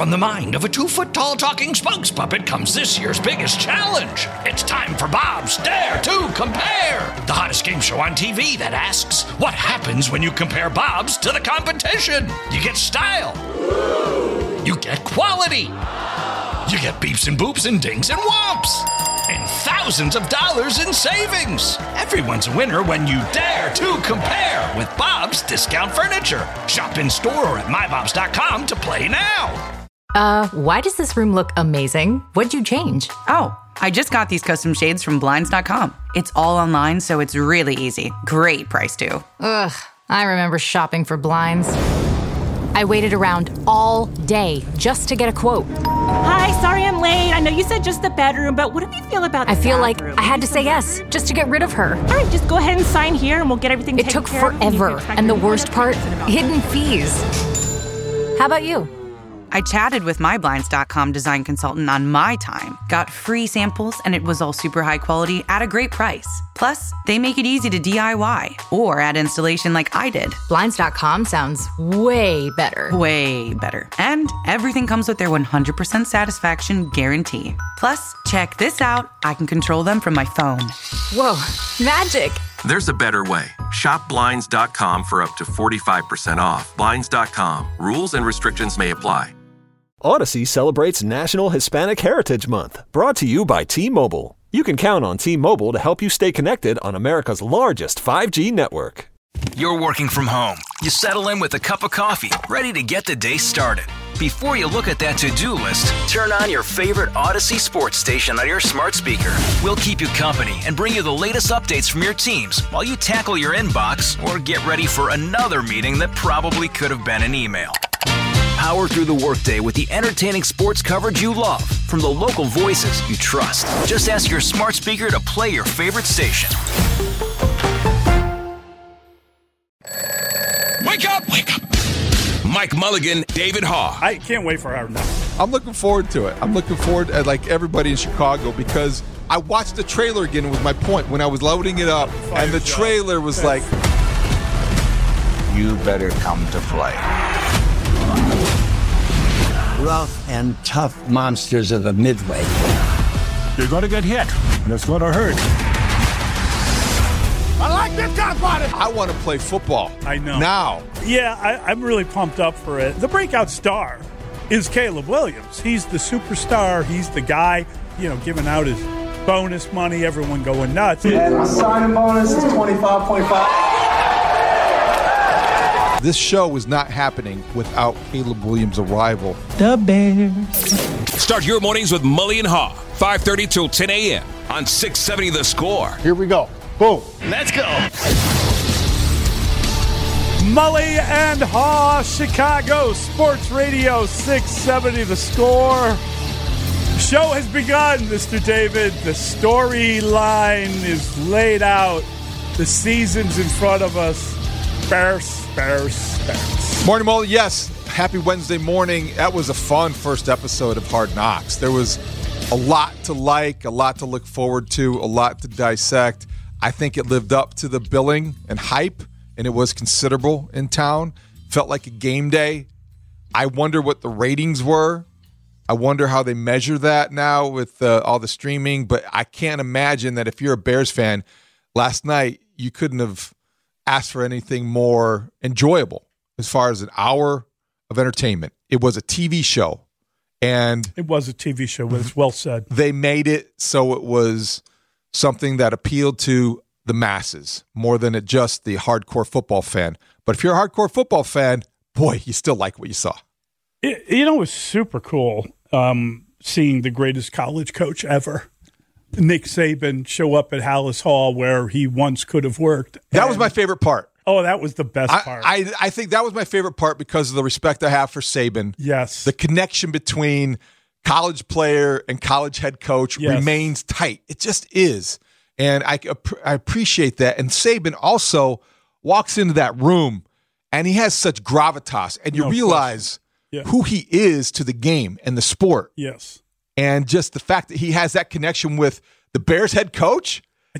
From the mind of a 2-foot-tall talking spokes puppet comes this year's biggest challenge. It's time for Bob's Dare to Compare, the hottest game show on TV that asks, what happens when you compare Bob's to the competition? You get style. You get quality. You get beeps and boops and dings and whomps. And thousands of dollars in savings. Everyone's a winner when you dare to compare with Bob's Discount Furniture. Shop in store or at mybobs.com to play now. Why does this room look amazing? What'd you change? Oh, I just got these custom shades from Blinds.com. It's all online, so it's really easy. Great price, too. Ugh, I remember shopping for blinds. I waited around all day just to get a quote. Hi, sorry I'm late. I know you said just the bedroom, but what do you feel about the I feel bathroom? like I had to say yes just to get rid of her. All right, just go ahead and sign here and we'll get everything It taken took care of. forever, and the worst part, hidden fees. How about you? I chatted with my Blinds.com design consultant on my time, got free samples, and it was all super high quality at a great price. Plus, they make it easy to DIY or add installation like I did. Blinds.com sounds way better. Way better. And everything comes with their 100% satisfaction guarantee. Plus, check this out. I can control them from my phone. Whoa, magic. There's a better way. Shop Blinds.com for up to 45% off. Blinds.com. Rules and restrictions may apply. Odyssey celebrates National Hispanic Heritage Month, brought to you by T-Mobile. You can count on T-Mobile to help you stay connected on America's largest 5G network. You're working from home. You settle in with a cup of coffee, ready to get the day started. Before you look at that to-do list, turn on your favorite Odyssey sports station on your smart speaker. We'll keep you company and bring you the latest updates from your teams while you tackle your inbox or get ready for another meeting that probably could have been an email. Power through the workday with the entertaining sports coverage you love from the local voices you trust. Just ask your smart speaker to play your favorite station. Wake up! Wake up! Mike Mulligan, David Haugh. I can't wait for our night. I'm looking forward to it. I'm looking forward to like everybody in Chicago because I watched the trailer again. It was my point when I was loading it up, and the trailer was like, "You better come to play." Rough and tough monsters of the Midway. You're going to get hit, and it's going to hurt. I like this guy, buddy. I want to play football. I know. Now. Yeah, I'm really pumped up for it. The breakout star is Caleb Williams. He's the superstar. He's the guy, giving out his bonus money. Everyone going nuts. And my signing bonus is 25.5. This show is not happening without Caleb Williams' arrival. The Bears. Start your mornings with Mully and Haugh, 5:30 till 10 a.m. on 670 The Score. Here we go. Boom. Let's go. Mully and Haugh, Chicago Sports Radio 670 The Score. The show has begun, Mr. David. The storyline is laid out. The season's in front of us. Bears. Morning, Mully. Yes, happy Wednesday morning. That was a fun first episode of Hard Knocks. There was a lot to like, a lot to look forward to, a lot to dissect. I think it lived up to the billing and hype, and it was considerable in town. Felt like a game day. I wonder what the ratings were. I wonder how they measure that now with all the streaming, but I can't imagine that if you're a Bears fan, last night you couldn't have asked for anything more enjoyable as far as an hour of entertainment. It was a TV show. And it was a TV show, it's well said. They made it so it was something that appealed to the masses more than just the hardcore football fan. But if you're a hardcore football fan, boy, you still like what you saw. It was super cool seeing the greatest college coach ever, Nick Saban, show up at Hallis Hall where he once could have worked. That was my favorite part. Oh, that was the best part. I think that was my favorite part because of the respect I have for Saban. Yes. The connection between college player and college head coach remains tight. It just is. And I appreciate that. And Saban also walks into that room and he has such gravitas. And you realize who he is to the game and the sport. Yes. And just the fact that he has that connection with the Bears head coach.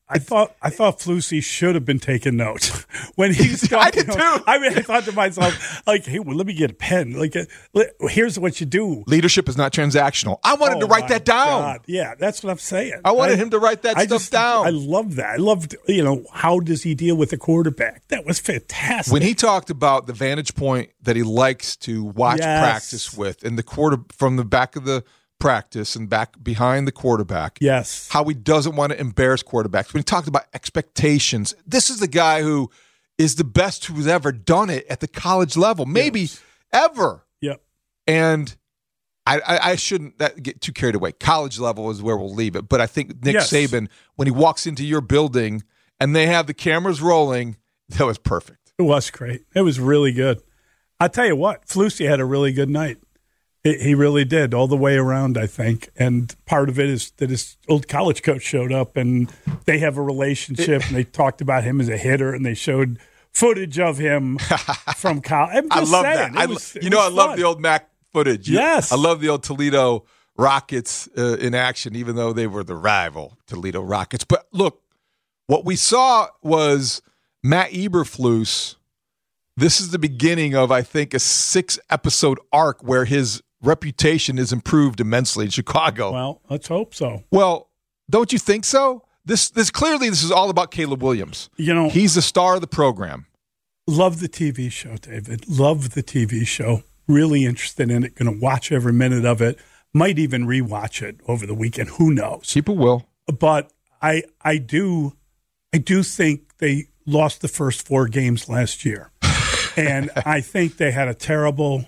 I thought Flusy should have been taking notes when he's talking. I did too. I thought to myself, like, hey, well, let me get a pen. Like, here's what you do. Leadership is not transactional. I wanted to write that down. God. Yeah, that's what I'm saying. I wanted him to write that stuff down. I love that. I loved, how does he deal with the quarterback? That was fantastic. When he talked about the vantage point that he likes to watch practice with, and the quarter from the back of the practice and back behind the quarterback. Yes. How he doesn't want to embarrass quarterbacks. When he talked about expectations, this is the guy who is the best who's ever done it at the college level, maybe ever. Yep. And I shouldn't get too carried away. College level is where we'll leave it. But I think Nick Saban, when he walks into your building and they have the cameras rolling, that was perfect. It was great. It was really good. I'll tell you what, Flusy had a really good night. He really did, all the way around, I think. And part of it is that his old college coach showed up, and they have a relationship, and they talked about him as a hitter, and they showed footage of him from college. I love that. I love the old Mac footage. Yes. I love the old Toledo Rockets in action, even though they were the rival Toledo Rockets. But look, what we saw was Matt Eberflus. This is the beginning of, I think, a 6-episode arc where his reputation is improved immensely in Chicago. Well, let's hope so. Well, don't you think so? This clearly this is all about Caleb Williams. He's the star of the program. Love the TV show, David. Love the TV show. Really interested in it. Going to watch every minute of it. Might even rewatch it over the weekend. Who knows? People will. But I do think they lost the first 4 games last year. And I think he had a terrible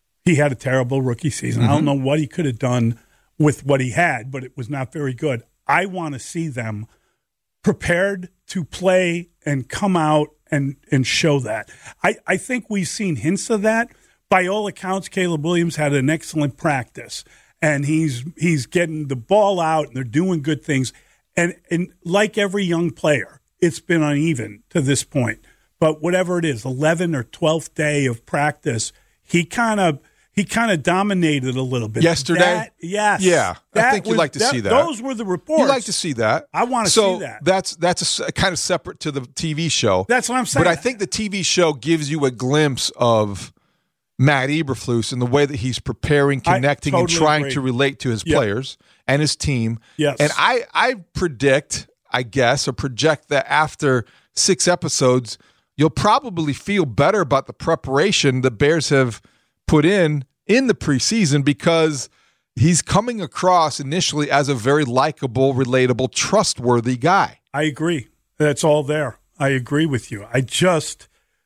rookie season. Mm-hmm. I don't know what he could have done with what he had, but it was not very good. I want to see them prepared to play and come out and show that. I think we've seen hints of that. By all accounts, Caleb Williams had an excellent practice, and he's getting the ball out, and they're doing good things. And like every young player, it's been uneven to this point. But whatever it is, 11th or 12th day of practice, he kind of dominated a little bit. Yesterday? Yes. Yeah, I think you'd like to see that. Those were the reports. You'd like to see that. I want to see that. That's a kind of separate to the TV show. That's what I'm saying. But I think the TV show gives you a glimpse of Matt Eberflus and the way that he's preparing, connecting, and trying to relate to his players and his team. Yes. And I predict, I guess, or project that after 6 episodes, you'll probably feel better about the preparation the Bears have put in the preseason, because he's coming across initially as a very likable, relatable, trustworthy guy. I agree. That's all there. I agree with you. I just,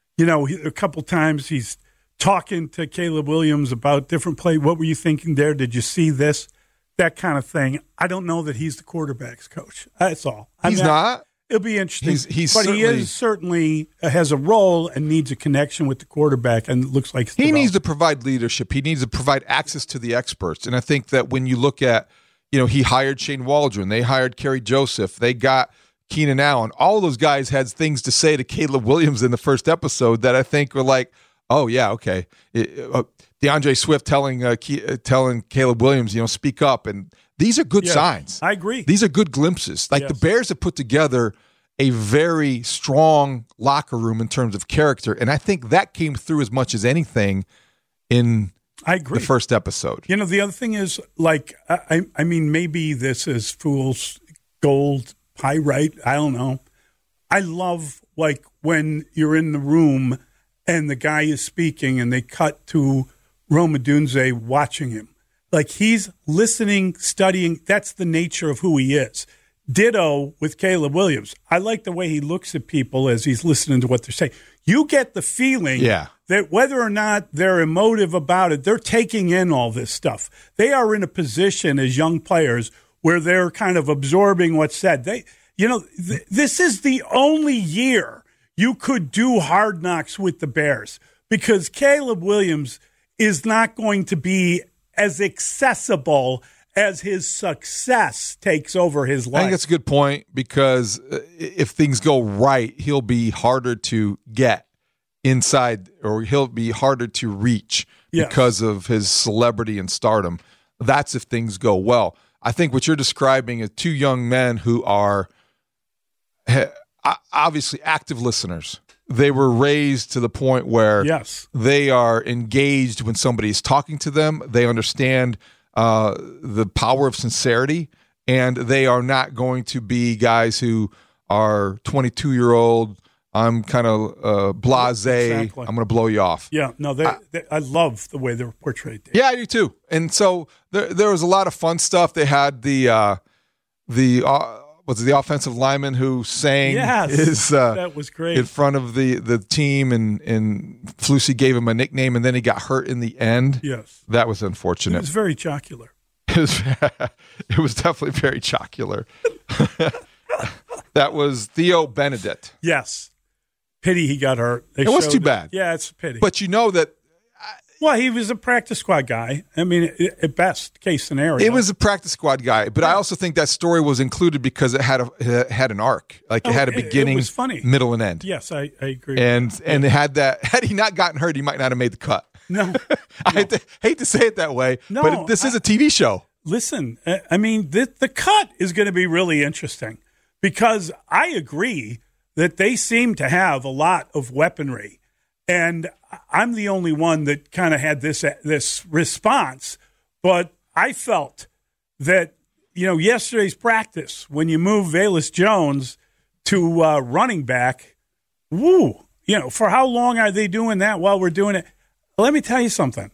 a couple times he's talking to Caleb Williams about different play. What were you thinking there? Did you see this? That kind of thing. I don't know that he's the quarterback's coach. That's all. He's not? It'll be interesting. He certainly has a role and needs a connection with the quarterback, and it looks like he needs to provide leadership. He needs to provide access to the experts. And I think that when you look at, he hired Shane Waldron, they hired Kerry Joseph, they got Keenan Allen. All of those guys had things to say to Caleb Williams in the first episode that I think were like, oh, yeah, okay. DeAndre Swift telling Caleb Williams, speak up. And these are good signs. I agree. These are good glimpses. The Bears have put together a very strong locker room in terms of character, and I think that came through as much as anything in the first episode. The other thing is, I mean, maybe this is fool's gold pyrite. I don't know. I love, when you're in the room and the guy is speaking and they cut to Rome Odunze watching him. He's listening, studying. That's the nature of who he is. Ditto with Caleb Williams. I like the way he looks at people as he's listening to what they're saying. You get the feeling that whether or not they're emotive about it, they're taking in all this stuff. They are in a position as young players where they're kind of absorbing what's said. This is the only year you could do Hard Knocks with the Bears, because Caleb Williams is not going to be as accessible as his success takes over his life. I think that's a good point, because if things go right, he'll be harder to get inside, or he'll be harder to reach because of his celebrity and stardom. That's if things go well. I think what you're describing is 2 young men who are obviously active listeners. They were raised to the point where they are engaged when somebody is talking to them. They understand the power of sincerity, and they are not going to be guys who are 22-year-old. I'm kind of blasé. Exactly. I'm going to blow you off. Yeah, no, I love the way they're portrayed. Yeah, I do too. And so there was a lot of fun stuff. They had the offensive lineman who sang that was great in front of the team, and Flusy gave him a nickname, and then he got hurt in the end. Yes. That was unfortunate. It was very jocular. It was definitely very jocular. That was Theo Benedict. Yes. Pity he got hurt. It was too bad. Yeah, it's a pity. But you know that. Well, he was a practice squad guy. I mean, at best case scenario. It was a practice squad guy, but I also think that story was included because it had an arc. Like it had a beginning, it was funny. Middle, and end. Yes, I agree. And it had that. Had he not gotten hurt, he might not have made the cut. No. I hate to say it that way, but this is a TV show. Listen, I mean, the cut is going to be really interesting because I agree that they seem to have a lot of weaponry. And I'm the only one that kind of had this response. But I felt that, yesterday's practice, when you move Velus Jones to running back, for how long are they doing that while we're doing it? Let me tell you something.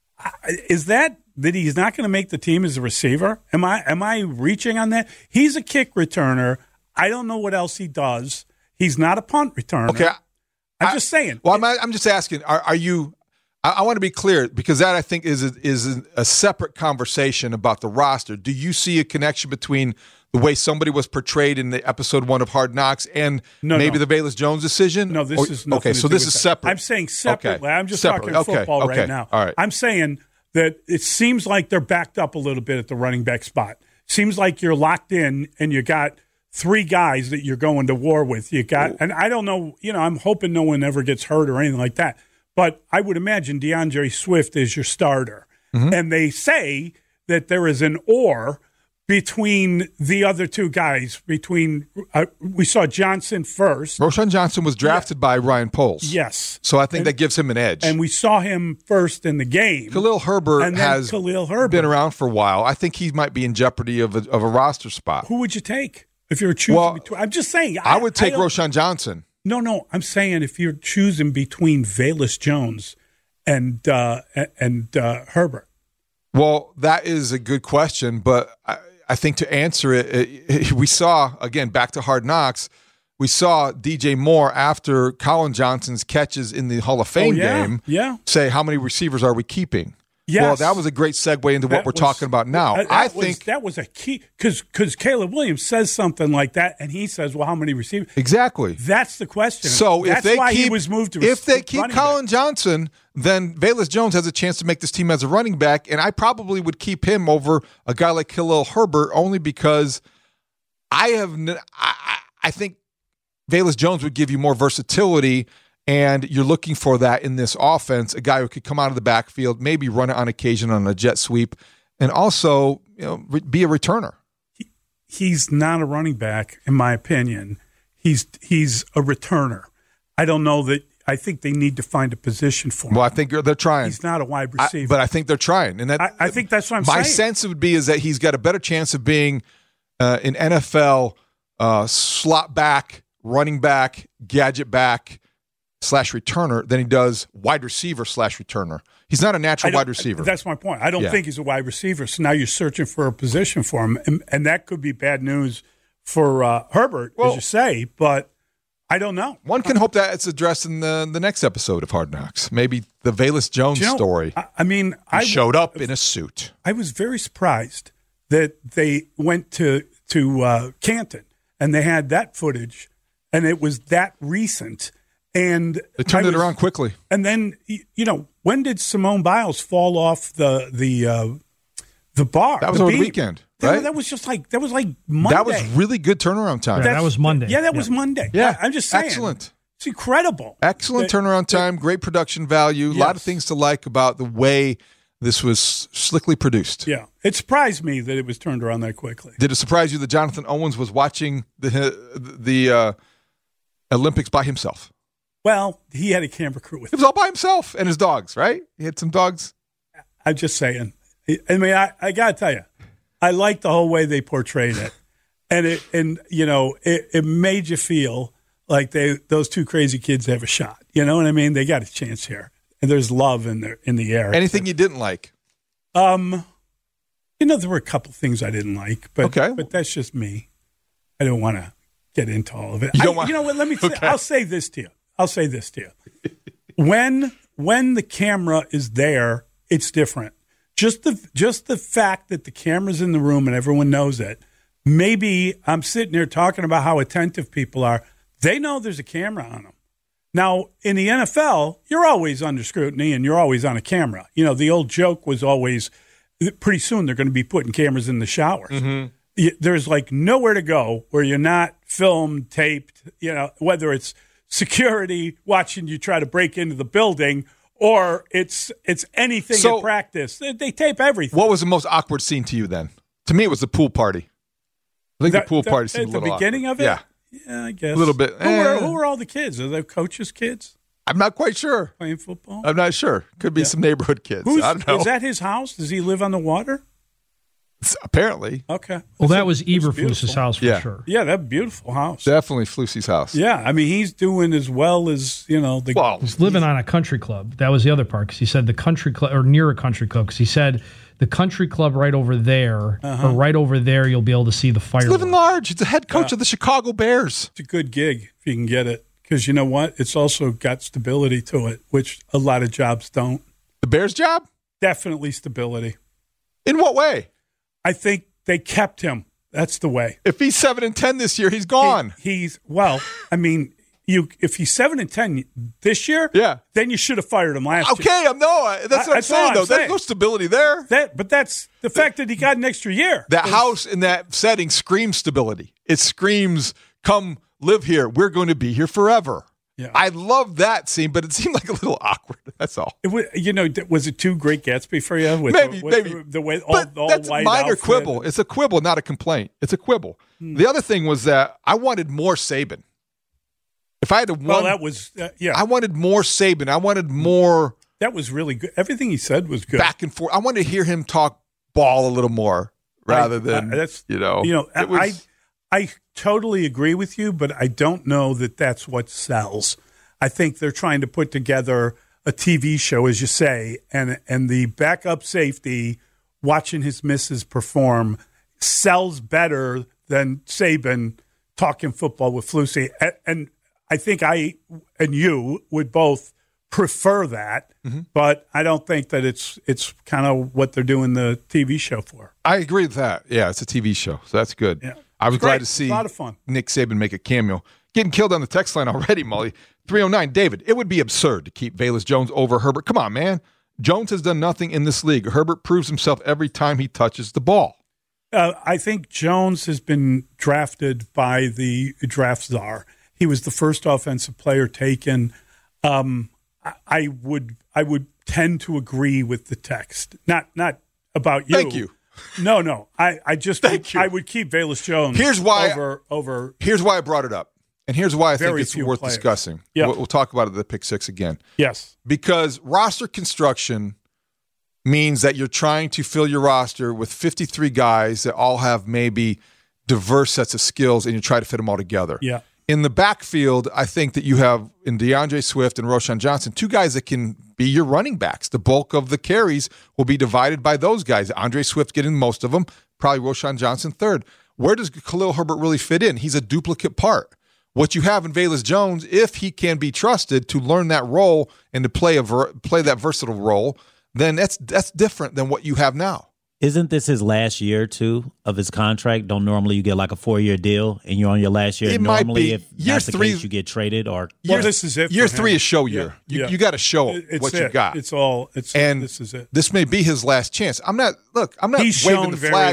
Is that he's not going to make the team as a receiver? Am I reaching on that? He's a kick returner. I don't know what else he does. He's not a punt returner. Okay. I'm just saying. Well, I'm just asking, are you – I want to be clear because that I think is a separate conversation about the roster. Do you see a connection between the way somebody was portrayed in the episode 1 of Hard Knocks and the Velus Jones decision? No, this is nothing okay. So this is separate. I'm saying separately. Okay. I'm just talking football right now. All right. I'm saying that it seems like they're backed up a little bit at the running back spot. Seems like you're locked in and you got 3 guys that you're going to war with. You got, and I don't know, I'm hoping no one ever gets hurt or anything like that. But I would imagine DeAndre Swift is your starter. Mm-hmm. And they say that there is an or between the other 2 guys. We saw Johnson first. Roschon Johnson was drafted by Ryan Poles. Yes. So I think that gives him an edge. And we saw him first in the game. Khalil Herbert has been around for a while. I think he might be in jeopardy of a roster spot. Who would you take if you're choosing between? I'm just saying. I would take Roschon Johnson. No. I'm saying if you're choosing between Velus Jones and Herbert. Well, that is a good question, but I think to answer it, we saw, again, back to Hard Knocks, we saw DJ Moore after Colin Johnson's catches in the Hall of Fame game say, how many receivers are we keeping? Yes. Well, that was a great segue into what we're talking about now. I think that was a key because Caleb Williams says something like that, and he says, "Well, how many receivers?" Exactly. That's the question. So that's why he was moved to. If they keep Colin Johnson, then Velus Jones has a chance to make this team as a running back, and I probably would keep him over a guy like Khalil Herbert only because I think Velus Jones would give you more versatility. And you're looking for that in this offense, a guy who could come out of the backfield, maybe run it on occasion on a jet sweep, and also be a returner. He's not a running back, in my opinion. He's a returner. I don't know that. I think they need to find a position for him. Well, I think they're trying. He's not a wide receiver. But I think they're trying. And that, I think that's what I'm saying. My sense would be is that he's got a better chance of being an NFL slot back, running back, gadget back, / returner than he does wide receiver / returner. He's not a natural wide receiver. That's my point. I don't think he's a wide receiver. So now you're searching for a position for him. And that could be bad news for Herbert, as you say, but I don't know. One can hope that it's addressed in the next episode of Hard Knocks. Maybe the Velus Jones story. I mean, he showed up in a suit. I was very surprised that they went to Canton and they had that footage and it was that recent. And they turned it around quickly. And then, when did Simone Biles fall off the bar? That was over the weekend, right? That was just that was like Monday. That was really good turnaround time. Yeah, that was Monday. Yeah, that was Monday. Yeah, I'm just saying. Excellent. It's incredible. Excellent turnaround time, great production value, a lot of things to like about the way This was slickly produced. Yeah. It surprised me that it was turned around that quickly. Did it surprise you that Jonathan Owens was watching the Olympics by himself? Well, he had a camera crew with him. He was all by himself and his dogs, right? He had some dogs. I'm just saying. I mean, I got to tell you, I like the whole way they portrayed it. And it made you feel like those two crazy kids have a shot. You know what I mean? They got a chance here. And there's love in the air. Anything you didn't like? There were a couple things I didn't like, but that's just me. I don't want to get into all of it. You know what? Let me. I'll say this to you. When the camera is there, it's different. Just the fact that the camera's in the room and everyone knows it. Maybe I'm sitting here talking about how attentive people are. They know there's a camera on them. Now, in the NFL, you're always under scrutiny and you're always on a camera. You know, the old joke was always, pretty soon they're going to be putting cameras in the showers. Mm-hmm. There's like nowhere to go where you're not filmed, taped, whether it's security watching you try to break into the building or it's anything in practice. They tape everything. What was the most awkward scene to you then? To me, it was the pool party. I think the pool party seemed a little at the beginning awkward. of it? Yeah, I guess. A little bit. Who were all the kids? Are they coaches' kids? I'm not quite sure. Playing football? I'm not sure. Could be some neighborhood kids. I don't know. Is that his house? Does he live on the water? Apparently. Okay. Well, that was Eberflus's house for sure. Yeah, that beautiful house. Definitely Flusie's house. Yeah, I mean, he's doing as well as, he's living on a country club. That was the other part, because he said the country club, or near a country club, because he said the country club right over there, or right over there, you'll be able to see the fireworks. He's living large. He's the head coach of the Chicago Bears. It's a good gig if you can get it, because you know what? It's also got stability to it, which a lot of jobs don't. The Bears job? Definitely stability. In what way? I think they kept him. That's the way. If he's 7-10 this year, he's gone. If he's 7-10 this year, then you should have fired him last year. Okay, that's what I'm saying, though. There's no stability there. But that's the fact that he got an extra year. That house in that setting screams stability. It screams, come live here. We're going to be here forever. Yeah. I love that scene, but it seemed like a little awkward. That's all. Was it too Great Gatsby for you? Maybe. The way but all that's white minor outfit. quibble. It's a quibble, not a complaint. It's a quibble. The other thing was that I wanted more Saban. If I had to that was I wanted more Saban. I wanted more. That was really good. Everything he said was good. Back and forth. I wanted to hear him talk ball a little more rather than I totally agree with you, but I don't know that that's what sells. I think they're trying to put together a TV show, as you say, and the backup safety watching his missus perform sells better than Saban talking football with Flusie. And I think I and you would both prefer that, but I don't think that it's kind of what they're doing the TV show for. I agree with that. Yeah, it's a TV show, so that's good. Yeah. I was glad to see a lot of fun. Nick Saban make a cameo. Getting killed on the text line already, Molly. 309, David, it would be absurd to keep Velus Jones over Herbert. Come on, man. Jones has done nothing in this league. Herbert proves himself every time he touches the ball. I think Jones has been drafted by the draft czar. He was the first offensive player taken. I would tend to agree with the text. Not about you. Thank you. No. I just think I would keep Velus Jones. Here's why over. Here's why I brought it up, and here's why I think it's worth players. discussing. Yeah. We'll talk about it at the Pick Six again. Yes, because roster construction means that you're trying to fill your roster with 53 guys that all have maybe diverse sets of skills, and you try to fit them all together. Yeah. In the backfield, I think that you have in DeAndre Swift and Roschon Johnson, two guys that can be your running backs. The bulk of the carries will be divided by those guys. Andre Swift getting most of them, probably Roschon Johnson third. Where does Khalil Herbert really fit in? He's a duplicate part. What you have in Velus Jones, if he can be trusted to learn that role and to play that versatile role, then that's different than what you have now. Isn't this his last year, too, of his contract? Don't normally you get like a 4-year deal and you're on your last year? It normally, might be. if that's the case, you get traded? This is it. Year 3 is show year. Yeah. You got to show what you got. This is it. This may be his last chance. I'm not He's waving shown the very flag. little.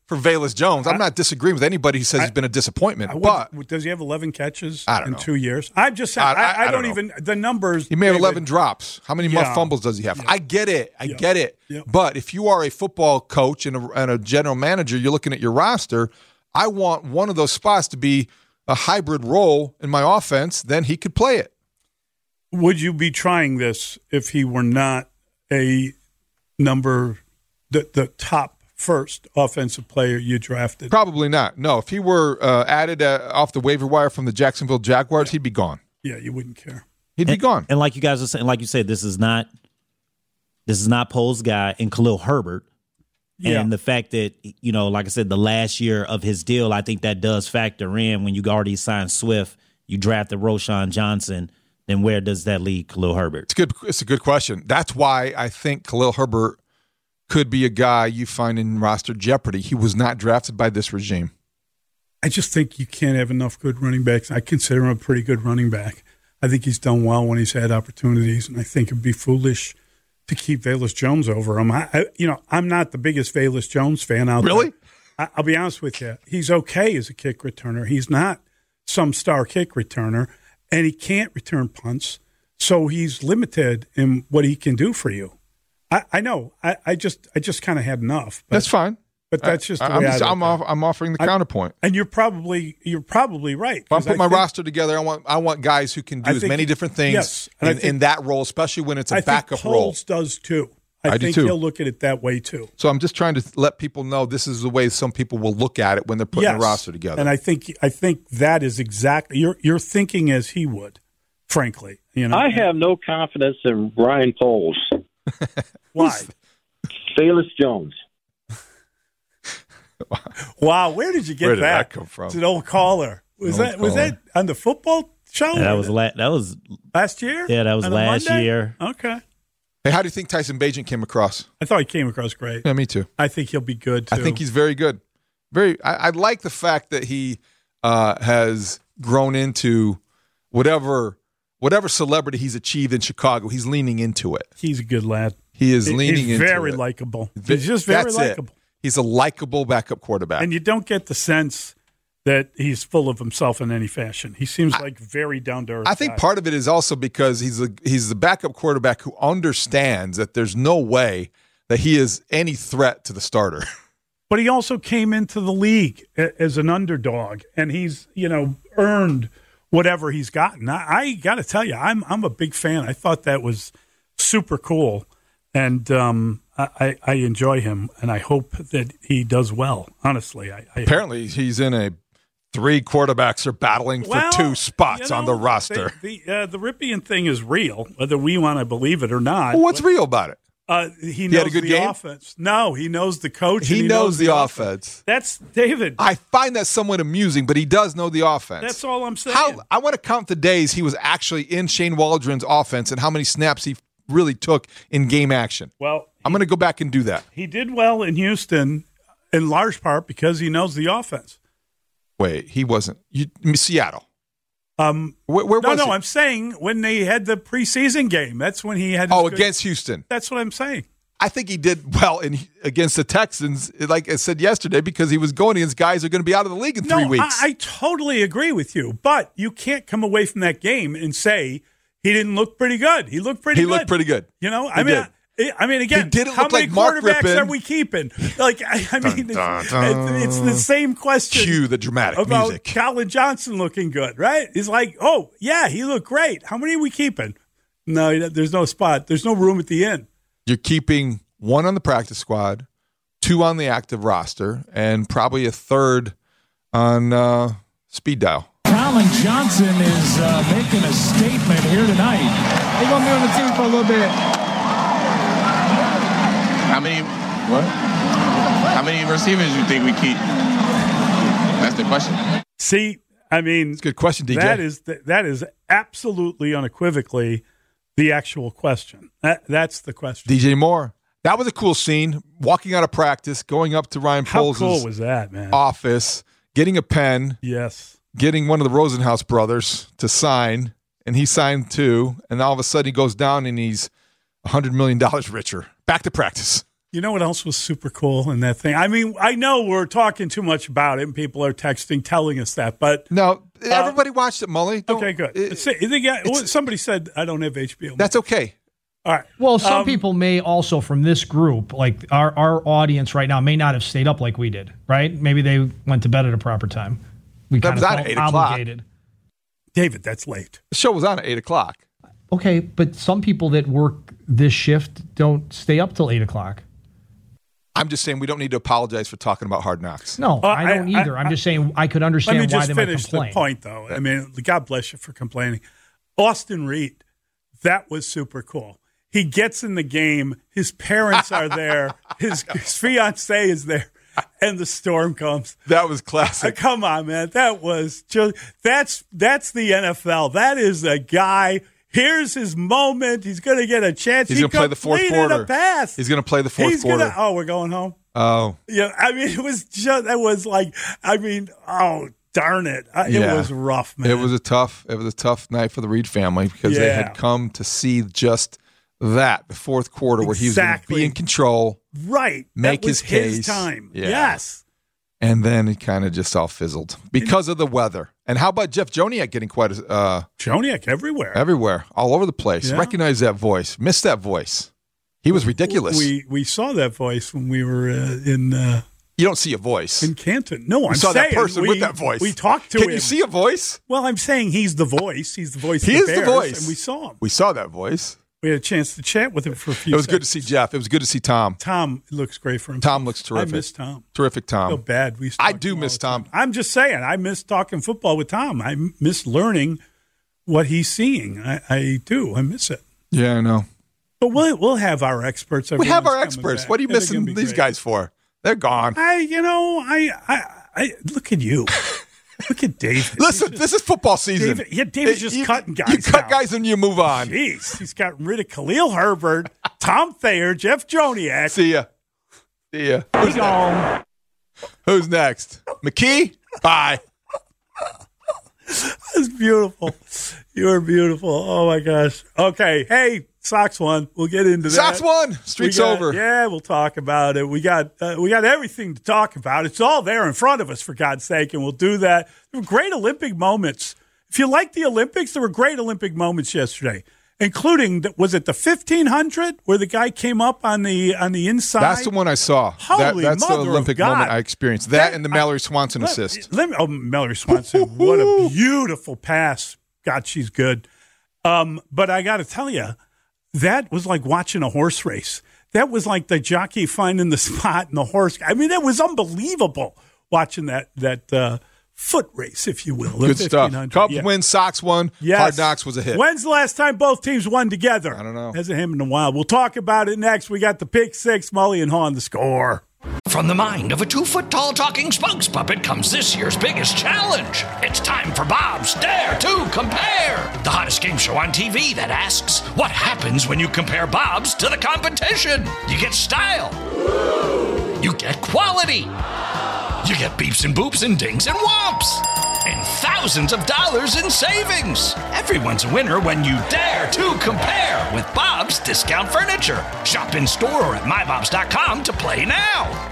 for Velus Jones. I'm not disagreeing with anybody who says he's been a disappointment. But does he have 11 catches I don't in know. 2 years? I'm just saying. I don't even – the numbers – He may have 11 drops. How many muff fumbles does he have? I get it. I get it. But if you are a football coach and a general manager, you're looking at your roster, I want one of those spots to be a hybrid role in my offense, then he could play it. Would you be trying this if he were not a the top first offensive player you drafted? Probably not. No, if he were added off the waiver wire from the Jacksonville Jaguars, he'd be gone. Yeah, you wouldn't care. He'd be gone. And like you guys are saying, like you said, this is not Poles' guy and Khalil Herbert. Yeah. And the fact that, like I said, the last year of his deal, I think that does factor in. When you already signed Swift, you drafted Roschon Johnson, then where does that leave Khalil Herbert? It's a good question. That's why I think Khalil Herbert could be a guy you find in roster jeopardy. He was not drafted by this regime. I just think you can't have enough good running backs. I consider him a pretty good running back. I think he's done well when he's had opportunities, and I think it'd be foolish to keep Velus Jones over him. I'm not the biggest Velus Jones fan out there. Really? I'll be honest with you. He's okay as a kick returner. He's not some star kick returner, and he can't return punts, so he's limited in what he can do for you. I know. I just kind of had enough. But, that's fine. But that's just the way I'm offering the counterpoint. And you're probably right. If I put my roster together, I want guys who can do as many different things in that role, especially when it's a backup role. Poles does too. I think he'll look at it that way too. So I'm just trying to let people know this is the way some people will look at it when they're putting a roster together. And I think that is exactly you're thinking as he would, frankly. I have no confidence in Ryan Poles. Why? Velus Jones. Wow, where did you get where did that come from? It's an old caller. Was that on the football show? Yeah, that was last year? Yeah, that was last year. Okay. Hey, how do you think Tyson Bagent came across? I thought he came across great. Yeah, me too. I think he'll be good too. I think he's very good. I like the fact that he has grown into whatever celebrity he's achieved in Chicago. He's leaning into it. He's a good lad. He is leaning into it. He's very likable. He's just very likable. He's a likable backup quarterback. And you don't get the sense that he's full of himself in any fashion. He seems like very down to earth. I think part of it is also because he's the backup quarterback who understands that there's no way that he is any threat to the starter. But he also came into the league as an underdog, and he's earned whatever he's gotten. I got to tell you, I'm a big fan. I thought that was super cool, and I enjoy him, and I hope that he does well. Honestly, apparently he's in a 3 quarterbacks are battling for 2 spots on the roster. The Ripien thing is real, whether we want to believe it or not. Well, what's real about it? He knows the offense. No, he knows the coach. He knows the offense. That's David. I find that somewhat amusing, but he does know the offense. That's all I'm saying. I want to count the days he was actually in Shane Waldron's offense and how many snaps he really took in game action. Well, I'm going to go back and do that. He did well in Houston in large part because he knows the offense. Wait, he wasn't. Seattle. Where was he? No, I'm saying when they had the preseason game, that's when he had. Against Houston. That's what I'm saying. I think he did well against the Texans, like I said yesterday, because he was going against guys who are going to be out of the league in 3 weeks. I totally agree with you, but you can't come away from that game and say he didn't look pretty good. He looked pretty good. He looked pretty good. I mean, again, how many quarterbacks are we keeping? It's the same question. Cue the dramatic about music. Colin Johnson looking good, right? He's like, oh, yeah, he looked great. How many are we keeping? No, there's no spot. There's no room at the end. You're keeping 1 on the practice squad, 2 on the active roster, and probably a 3rd on speed dial. Colin Johnson is making a statement here tonight. He's going to be on the team for a little bit. How many receivers do you think we keep? That's the question. See, I mean, it's a good question, DJ. That is absolutely unequivocally the actual question. That's the question. DJ Moore. That was a cool scene. Walking out of practice, going up to Ryan Poles' How cool was that, man? Office, getting a pen. Yes. Getting one of the Rosenhaus brothers to sign, and he signed 2, and all of a sudden he goes down and he's $100 million richer. Back to practice. You know what else was super cool in that thing? I mean, I know we're talking too much about it, and people are texting, telling us that, but no, everybody watched it, Mully. Okay, good. Somebody said I don't have HBO. That's okay. All right. Well, some people may also from this group, like our audience right now, may not have stayed up like we did, right? Maybe they went to bed at a proper time. We that kind was of on felt at 8 o'clock. obligated. David, that's late. The show was on at 8 o'clock. Okay, but some people that work this shift don't stay up till 8 o'clock. I'm just saying we don't need to apologize for talking about Hard Knocks. No, I don't either. I'm just saying I could understand why they might complain. Let me just finish the point, though. I mean, God bless you for complaining. Austin Reed, that was super cool. He gets in the game. His parents are there. His fiancée is there. And the storm comes. That was classic. Come on, man. That was just that's the NFL. That is a guy. Here's his moment. He's going to get a chance. He's going to play the fourth quarter. A pass. He's going to play the fourth quarter. We're going home. Oh, yeah. I mean, it was just. It was like. I mean, oh darn it! It was rough, man. It was a tough night for the Reed family because they had come to see just that the fourth quarter where he was going to be in control, right? Make that was his case. His time. Yeah. Yes. And then it kind of just all fizzled because of the weather. And how about Jeff Joniak getting quite a... Joniak everywhere. Everywhere. All over the place. Yeah. Recognize that voice. Miss that voice. He was ridiculous. We saw that voice when we were in... you don't see a voice. In Canton. No, I'm saw saying... that person with that voice. We talked to him. Can you see a voice? Well, I'm saying he's the voice. He's the voice he of the is Bears, the voice. and we saw him. We saw that voice. We had a chance to chat with him for a few It was seconds. good to see Jeff. It was good to see Tom. Tom looks great for him. Tom looks terrific. I miss Tom. Terrific Tom. I feel bad. I do miss Tom. I'm just saying, I miss talking football with Tom. I miss learning what he's seeing. I do. I miss it. Yeah, I know. But we'll have our experts. We have our experts. What are you missing these guys for? They're gone. I look at you. Look at David. Listen, this is football season. David's just cutting guys. You cut guys and you move on. Jeez, he's gotten rid of Khalil Herbert, Tom Thayer, Jeff Joniak. See ya. Who's next? McKee? Bye. That's beautiful. You are beautiful. Oh my gosh. Okay. Hey, Sox won. We'll get into that. Sox won. Streak's over. Yeah, we'll talk about it. We got everything to talk about. It's all there in front of us, for God's sake, and we'll do that. There were great Olympic moments. If you like the Olympics, there were great Olympic moments yesterday, including was it the 1500 where the guy came up on the inside? That's the one I saw. That's the Olympic moment I experienced. That and the Mallory Swanson assist. Mallory Swanson, what a beautiful pass. God, she's good. But I got to tell you, that was like watching a horse race. That was like the jockey finding the spot and the horse. I mean, it was unbelievable watching that foot race, if you will. Good stuff. Cubs win, Sox won. Yes. Hard Knocks was a hit. When's the last time both teams won together? I don't know. Hasn't happened in a while. We'll talk about it next. We got the Pick Six, Mully and Haw on the Score. From the mind of a 2-foot-tall talking spokes puppet comes this year's biggest challenge. It's time for Bob's Dare to Compare, the hottest game show on TV that asks, what happens when you compare Bob's to the competition? You get style. You get quality. You get beeps and boops and dings and whomps. And thousands of dollars in savings. Everyone's a winner when you dare to compare with Bob's Discount Furniture. Shop in store or at mybobs.com to play now.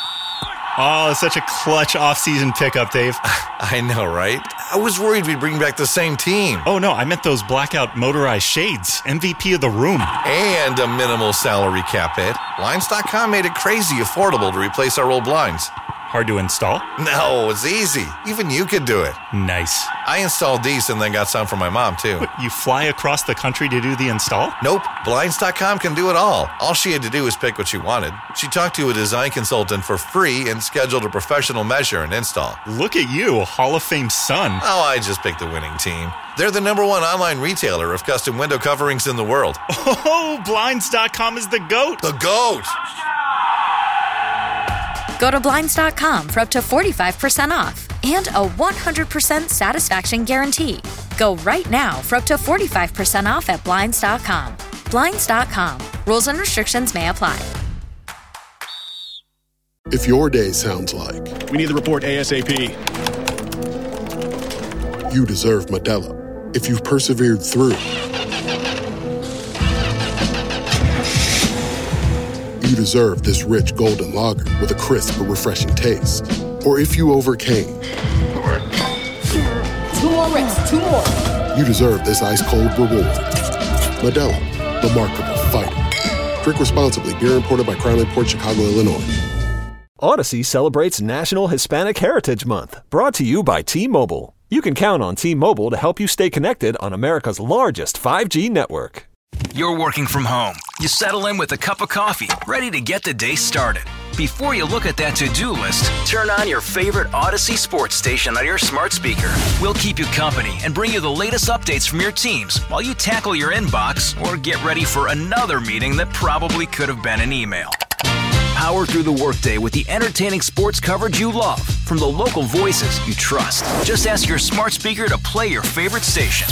Oh, it's such a clutch off-season pickup, Dave. I know, right? I was worried we'd bring back the same team. Oh, no, I meant those blackout motorized shades. MVP of the room. And a minimal salary cap hit. Blinds.com made it crazy affordable to replace our old blinds. Hard to install? No, it's easy. Even you could do it. Nice. I installed these and then got some for my mom, too. What, you fly across the country to do the install? Nope. Blinds.com can do it all. All she had to do was pick what she wanted. She talked to a design consultant for free and scheduled a professional measure and install. Look at you, Hall of Fame son. Oh, I just picked the winning team. They're the #1 online retailer of custom window coverings in the world. Oh, Blinds.com is the GOAT. The GOAT! Go to Blinds.com for up to 45% off and a 100% satisfaction guarantee. Go right now for up to 45% off at Blinds.com. Blinds.com. Rules and restrictions may apply. If your day sounds like... We need the report ASAP. You deserve Modelo. If you've persevered through... You you deserve this rich golden lager with a crisp but refreshing taste. Or if you overcame. 2 more reps, 2 more. You deserve this ice-cold reward. Modelo, the Markable Fighter. Drink responsibly. Beer imported by Crown Imports, Chicago, Illinois. Odyssey celebrates National Hispanic Heritage Month, brought to you by T-Mobile. You can count on T-Mobile to help you stay connected on America's largest 5G network. You're working from home. You settle in with a cup of coffee, ready to get the day started. Before you look at that to-do list, turn on your favorite Odyssey sports station on your smart speaker. We'll keep you company and bring you the latest updates from your teams while you tackle your inbox or get ready for another meeting that probably could have been an email. Power through the workday with the entertaining sports coverage you love from the local voices you trust. Just ask your smart speaker to play your favorite station.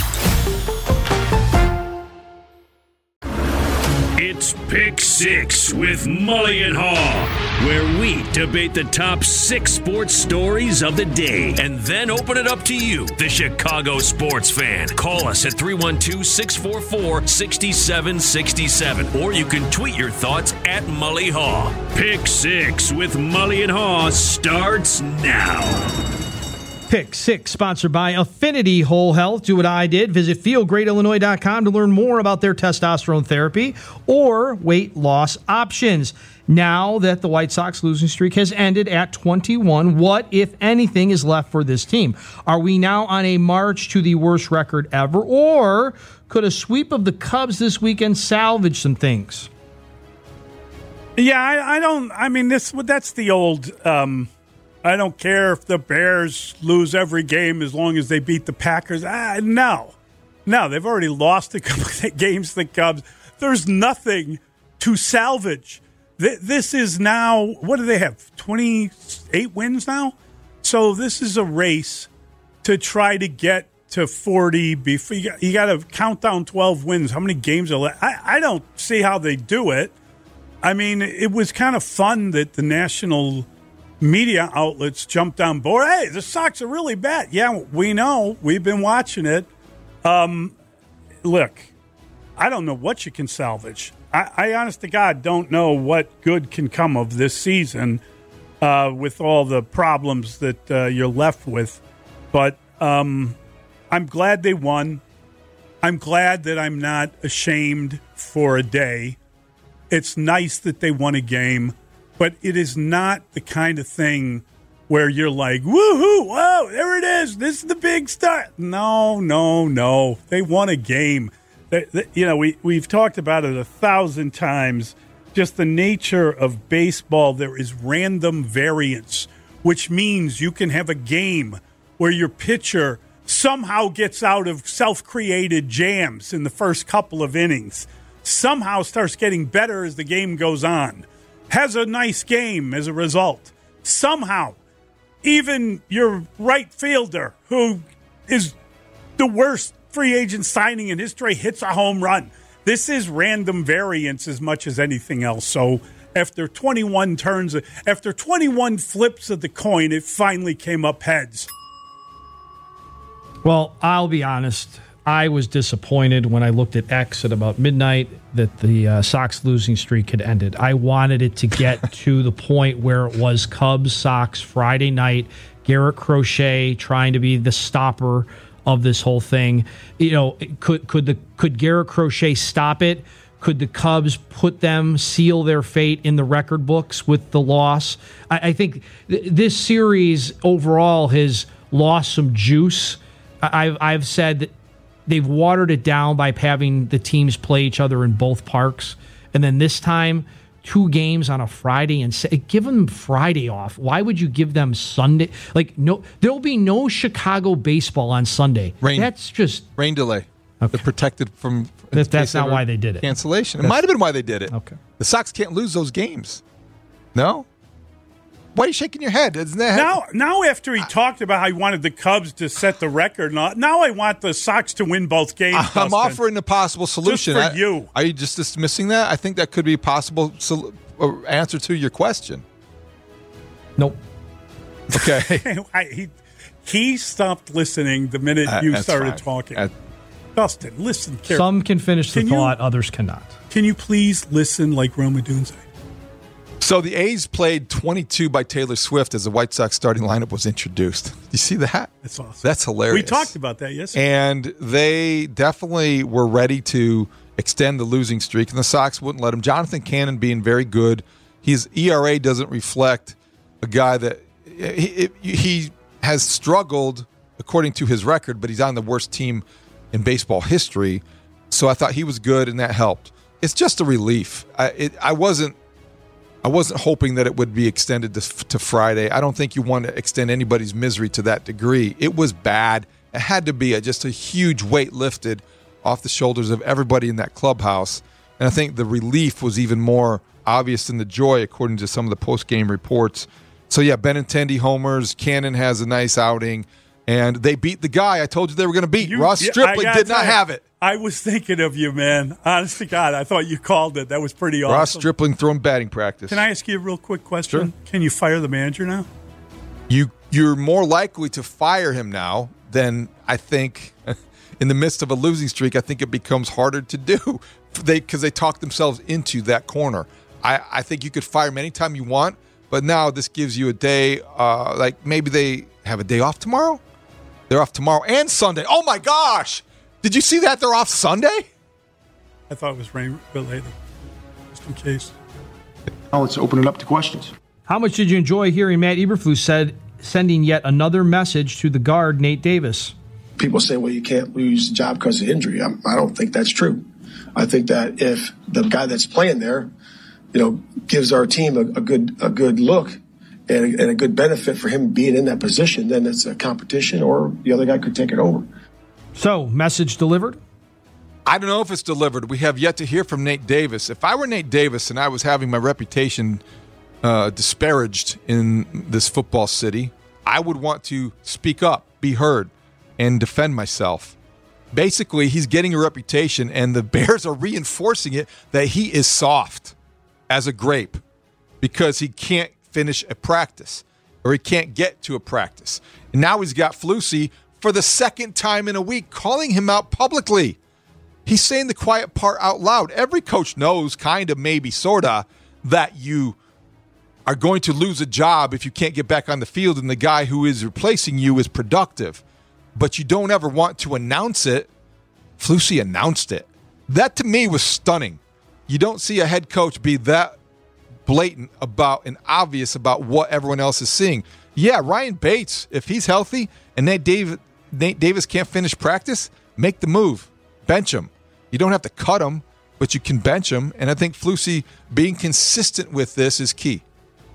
It's Pick Six with Mully and Haw, where we debate the top 6 sports stories of the day and then open it up to you, the Chicago sports fan. Call us at 312-644-6767, or you can tweet your thoughts at Mully Haw. Pick Six with Mully and Haw starts now. Pick Six, sponsored by Affinity Whole Health. Do what I did. Visit feelgreatillinois.com to learn more about their testosterone therapy or weight loss options. Now that the White Sox losing streak has ended at 21, what, if anything, is left for this team? Are we now on a march to the worst record ever, or could a sweep of the Cubs this weekend salvage some things? Yeah, that's the old... I don't care if the Bears lose every game as long as they beat the Packers. No, they've already lost a couple of games to the Cubs. There's nothing to salvage. This is now, what do they have, 28 wins now? So this is a race to try to get to 40. Before you got to count down 12 wins. How many games are left? I don't see how they do it. I mean, it was kind of fun that the national media outlets jumped on board. Hey, the Sox are really bad. Yeah, we know. We've been watching it. Look, I don't know what you can salvage. I honest to God don't know what good can come of this season with all the problems that you're left with. But I'm glad they won. I'm glad that I'm not ashamed for a day. It's nice that they won a game. But it is not the kind of thing where you're like, woohoo, whoa, there it is. This is the big start. No. They won a game. We've talked about it 1,000 times. Just the nature of baseball, there is random variance, which means you can have a game where your pitcher somehow gets out of self-created jams in the first couple of innings, somehow starts getting better as the game goes on, has a nice game as a result. Somehow, even your right fielder, who is the worst free agent signing in history, hits a home run. This is random variance as much as anything else. So after 21 turns, after 21 flips of the coin, it finally came up heads. Well, I'll be honest. I was disappointed when I looked at X at about midnight that the Sox losing streak had ended. I wanted it to get to the point where it was Cubs-Sox Friday night, Garrett Crochet trying to be the stopper of this whole thing. You know, could Garrett Crochet stop it? Could the Cubs seal their fate in the record books with the loss? I think this series overall has lost some juice. I've said that they've watered it down by having the teams play each other in both parks. And then this time, 2 games on a Friday, and give them Friday off. Why would you give them Sunday? There'll be no Chicago baseball on Sunday. That's just rain delay. Okay. They're protected from. That's not why they did it. Cancellation. It might have been why they did it. Okay. The Sox can't lose those games. No. Why are you shaking your head? Isn't that now after he talked about how he wanted the Cubs to set the record, now I want the Sox to win both games. I'm offering a possible solution. Just for you. Are you just dismissing that? I think that could be a possible answer to your question. Nope. Okay. he stopped listening the minute you started talking. Dustin, listen carefully. Some can finish the thought, others cannot. Can you please listen like Roma Dunze? So the A's played 22 by Taylor Swift as the White Sox starting lineup was introduced. You see that? That's awesome. That's hilarious. We talked about that yesterday. And they definitely were ready to extend the losing streak, and the Sox wouldn't let him. Jonathan Cannon being very good. His ERA doesn't reflect a guy that he has struggled according to his record, but he's on the worst team in baseball history. So I thought he was good, and that helped. It's just a relief. I wasn't hoping that it would be extended to Friday. I don't think you want to extend anybody's misery to that degree. It was bad. It had to be just a huge weight lifted off the shoulders of everybody in that clubhouse. And I think the relief was even more obvious than the joy, according to some of the post-game reports. So, yeah, Benintendi homers. Cannon has a nice outing. And they beat the guy I told you they were going to beat. Ross Stripling did not have it. I was thinking of you, man. Honest to God, I thought you called it. That was pretty awesome. Ross Stripling throwing batting practice. Can I ask you a real quick question? Sure. Can you fire the manager now? You're more likely to fire him now than I think in the midst of a losing streak. I think it becomes harder to do because they talk themselves into that corner. I think you could fire him anytime you want, but now this gives you a day. Like maybe they have a day off tomorrow. They're off tomorrow and Sunday. Oh, my gosh. Did you see that? They're off Sunday? I thought it was rain related, just in case. Now let's open it up to questions. How much did you enjoy hearing Matt Eberflus sending yet another message to the guard, Nate Davis? People say, well, you can't lose a job because of injury. I don't think that's true. I think that if the guy that's playing there, gives our team a good look and a good benefit for him being in that position, then it's a competition or the other guy could take it over. So, message delivered? I don't know if it's delivered. We have yet to hear from Nate Davis. If I were Nate Davis and I was having my reputation disparaged in this football city, I would want to speak up, be heard, and defend myself. Basically, he's getting a reputation, and the Bears are reinforcing it that he is soft as a grape because he can't finish a practice or he can't get to a practice. And now he's got Flusy for the second time in a week calling him out publicly. He's saying the quiet part out loud. Every coach knows, kind of, maybe, sort of, that you are going to lose a job if you can't get back on the field and the guy who is replacing you is productive. But you don't ever want to announce it. Flusy announced it. That, to me, was stunning. You don't see a head coach be that blatant about and obvious about what everyone else is seeing. Yeah, Ryan Bates, if he's healthy and Nate Davis can't finish practice, make the move. Bench him. You don't have to cut him, but you can bench him. And I think Flusy being consistent with this is key.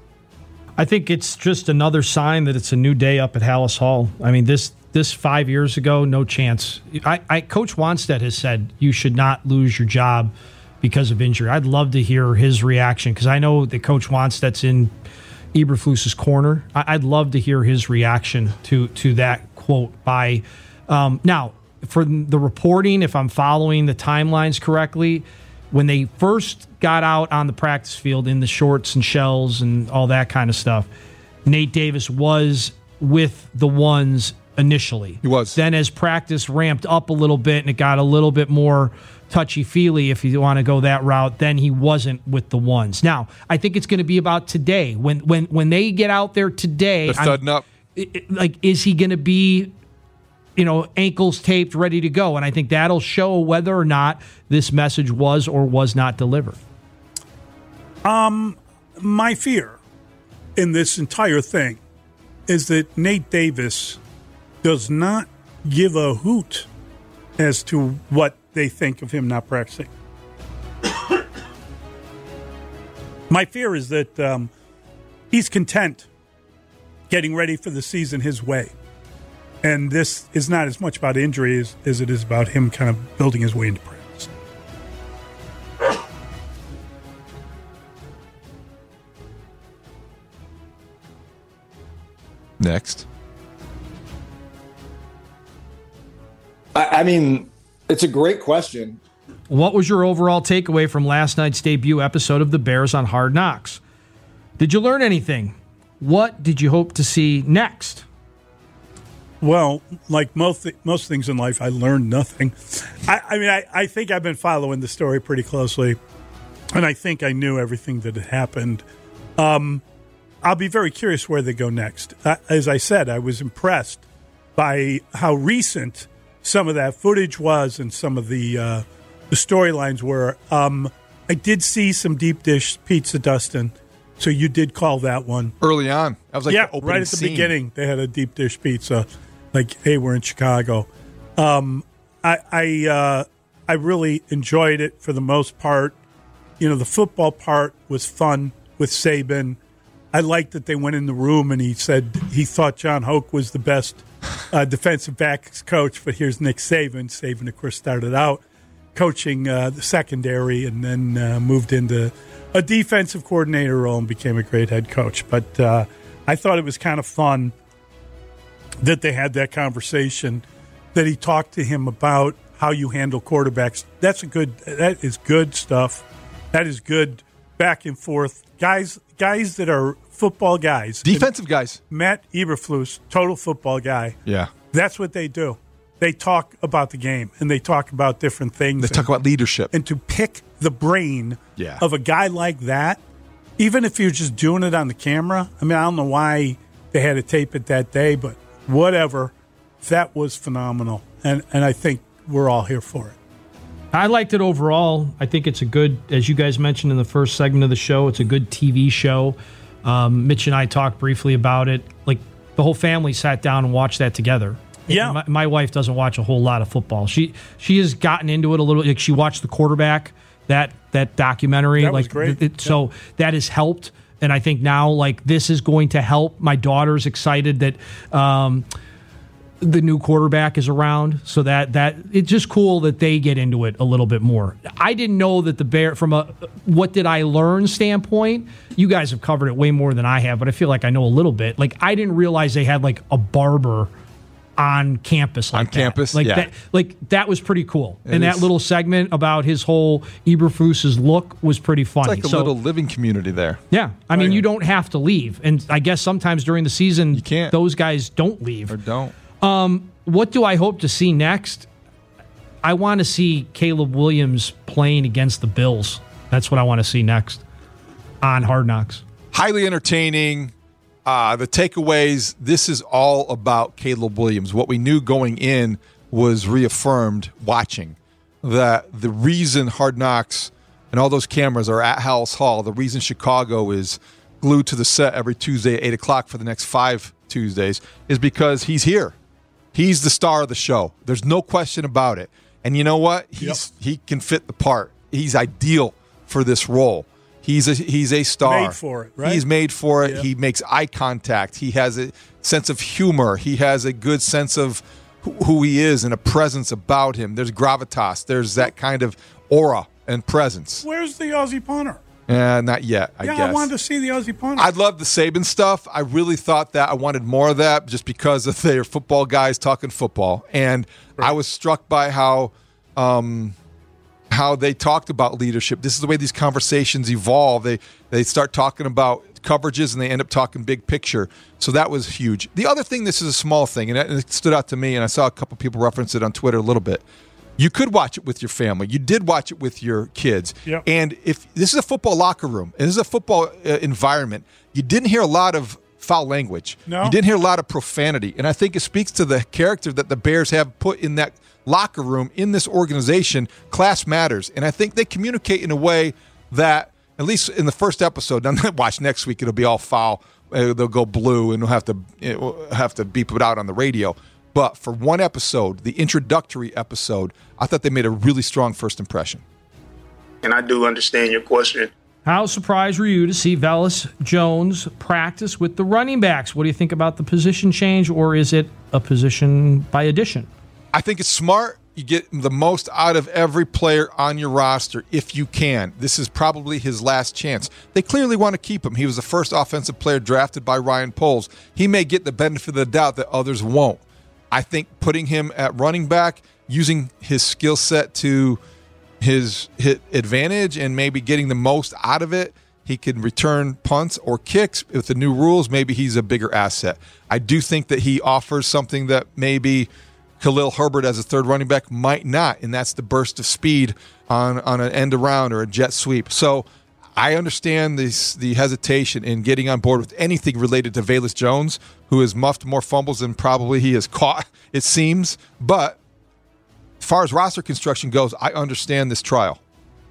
I think it's just another sign that it's a new day up at Hallis Hall. I mean, this 5 years ago, no chance. Coach Wanstead has said you should not lose your job because of injury. I'd love to hear his reaction because I know that Coach Wanstead's in Eberflus's corner. I'd love to hear his reaction to that quote by now. For the reporting, if I'm following the timelines correctly, when they first got out on the practice field in the shorts and shells and all that kind of stuff, Nate Davis was with the ones initially. He was. Then as practice ramped up a little bit and it got a little bit more touchy-feely, if you want to go that route, then he wasn't with the ones. Now, I think it's going to be about today. When they get out there today, they're thudding up. Is he going to be ankles taped, ready to go? And I think that'll show whether or not this message was or was not delivered. My fear in this entire thing is that Nate Davis does not give a hoot as to what they think of him not practicing. My fear is that he's content getting ready for the season his way. And this is not as much about injury as it is about him kind of building his way into practice. Next. I mean, it's a great question. What was your overall takeaway from last night's debut episode of the Bears on Hard Knocks? Did you learn anything? What did you hope to see next? Well, like most things in life, I learned nothing. I think I've been following the story pretty closely, and I think I knew everything that had happened. I'll be very curious where they go next. As I said, I was impressed by how recent some of that footage was and some of the storylines were. I did see some deep dish pizza, Dustin. So you did call that one early on. That was like the opening right at the scene. beginning. They had a deep dish pizza, like, hey, we're in Chicago. I really enjoyed it for the most part. You know, the football part was fun with Saban. I liked that they went in the room and he said he thought John Hoke was the best defensive backs coach, but here's Nick Saban. Saban, of course, started out coaching the secondary and then moved into a defensive coordinator role and became a great head coach. But I thought it was kind of fun that they had that conversation, that he talked to him about how you handle quarterbacks. That is good stuff. That is good back and forth. Guys that are football guys. Defensive guys. Matt Eberflus, total football guy. Yeah. That's what they do. They talk about the game, and they talk about different things. They talk about leadership. And to pick the brain of a guy like that, even if you're just doing it on the camera, I mean, I don't know why they had to tape it that day, but whatever. That was phenomenal, and I think we're all here for it. I liked it overall. I think it's a good, as you guys mentioned in the first segment of the show, it's a good TV show. Mitch and I talked briefly about it. Like, the whole family sat down and watched that together. Yeah. My wife doesn't watch a whole lot of football. She has gotten into it a little. Like, she watched The Quarterback, that documentary. That was great. So that has helped. And I think now, like, this is going to help. My daughter's excited that the new quarterback is around, so that it's just cool that they get into it a little bit more. I didn't know that the Bear, from a what did I learn standpoint, you guys have covered it way more than I have, but I feel like I know a little bit. Like, I didn't realize they had like a barber on campus. Like campus, like yeah. that. Like, that was pretty cool. And is. that little segment about his whole Eberflus's look was pretty funny. It's like a little living community there. Yeah, I mean, you don't have to leave, and I guess sometimes during the season, you can't. Those guys don't leave Or don't. What do I hope to see next? I want to see Caleb Williams playing against the Bills. That's what I want to see next on Hard Knocks. Highly entertaining. The takeaways, this is all about Caleb Williams. What we knew going in was reaffirmed watching. That the reason Hard Knocks and all those cameras are at Halas Hall, the reason Chicago is glued to the set every Tuesday at 8 o'clock for the next 5 Tuesdays is because he's here. He's the star of the show. There's no question about it. And you know what? He can fit the part. He's ideal for this role. He's a star. Made for it, right? He's made for it. Yep. He makes eye contact. He has a sense of humor. He has a good sense of who he is and a presence about him. There's gravitas. There's that kind of aura and presence. Where's the Aussie punter? Not yet, I guess. I wanted to see the Aussie punter. I'd love the Saban stuff. I really thought that I wanted more of that just because of they're football guys talking football. And I was struck by how they talked about leadership. This is the way these conversations evolve. They start talking about coverages and they end up talking big picture. So that was huge. The other thing, this is a small thing, and it stood out to me, and I saw a couple people reference it on Twitter a little bit. You could watch it with your family. You did watch it with your kids. Yep. And if this is a football locker room, and this is a football environment, you didn't hear a lot of foul language. No. You didn't hear a lot of profanity. And I think it speaks to the character that the Bears have put in that locker room, in this organization. Class matters. And I think they communicate in a way that, at least in the first episode, now watch next week, it'll be all foul. They'll go blue, and we'll have to beep it out on the radio. But for one episode, the introductory episode, I thought they made a really strong first impression. And I do understand your question. How surprised were you to see Velus Jones practice with the running backs? What do you think about the position change, or is it a position by addition? I think it's smart. You get the most out of every player on your roster if you can. This is probably his last chance. They clearly want to keep him. He was the first offensive player drafted by Ryan Poles. He may get the benefit of the doubt that others won't. I think putting him at running back, using his skill set to his advantage and maybe getting the most out of it, he can return punts or kicks. With the new rules, maybe he's a bigger asset. I do think that he offers something that maybe Khalil Herbert as a third running back might not, and that's the burst of speed on an end around or a jet sweep. So I understand the hesitation in getting on board with anything related to Velus Jones, who has muffed more fumbles than probably he has caught, it seems. But as far as roster construction goes, I understand this trial.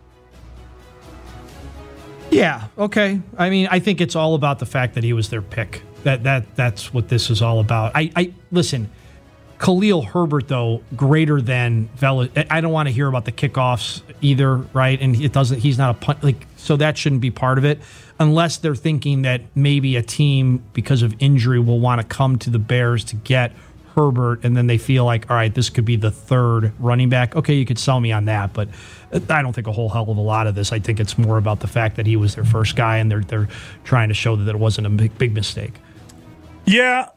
Yeah, okay. I mean, I think it's all about the fact that he was their pick. That's what this is all about. I listen, Khalil Herbert, though, greater than Velus. I don't want to hear about the kickoffs either, right? And he's not a punt, so that shouldn't be part of it, unless they're thinking that maybe a team, because of injury, will want to come to the Bears to get Herbert, and then they feel like, all right, this could be the third running back. Okay, you could sell me on that, but I don't think a whole hell of a lot of this. I think it's more about the fact that he was their first guy, and they're trying to show that it wasn't a big mistake. Yeah,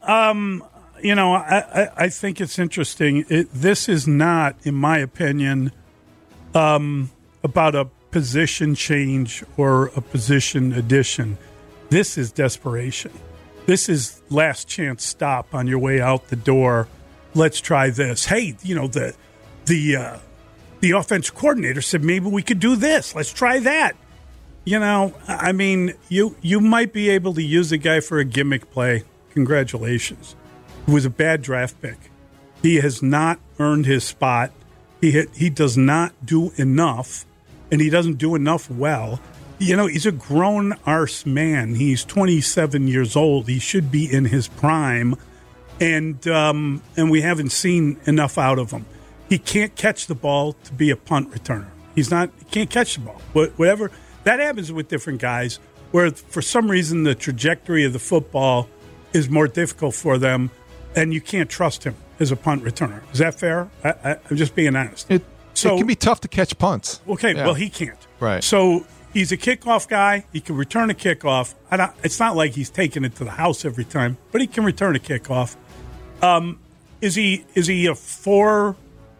I think it's interesting. This is not, in my opinion, about a position change or a position addition. This is desperation. This is last chance stop on your way out the door. Let's try this. Hey, the offense coordinator said maybe we could do this. Let's try that. I mean, you might be able to use a guy for a gimmick play. Congratulations. It was a bad draft pick. He has not earned his spot. He does not do enough, and he doesn't do enough well. He's a grown arse man. He's 27 years old. He should be in his prime, and we haven't seen enough out of him. He can't catch the ball to be a punt returner. He can't catch the ball. Whatever that happens with different guys, where for some reason the trajectory of the football is more difficult for them, and you can't trust him as a punt returner. Is that fair? I'm just being honest. It can be tough to catch punts. Okay, yeah. Well, he can't. Right. So he's a kickoff guy. He can return a kickoff. It's not like he's taking it to the house every time, but he can return a kickoff. Is he a four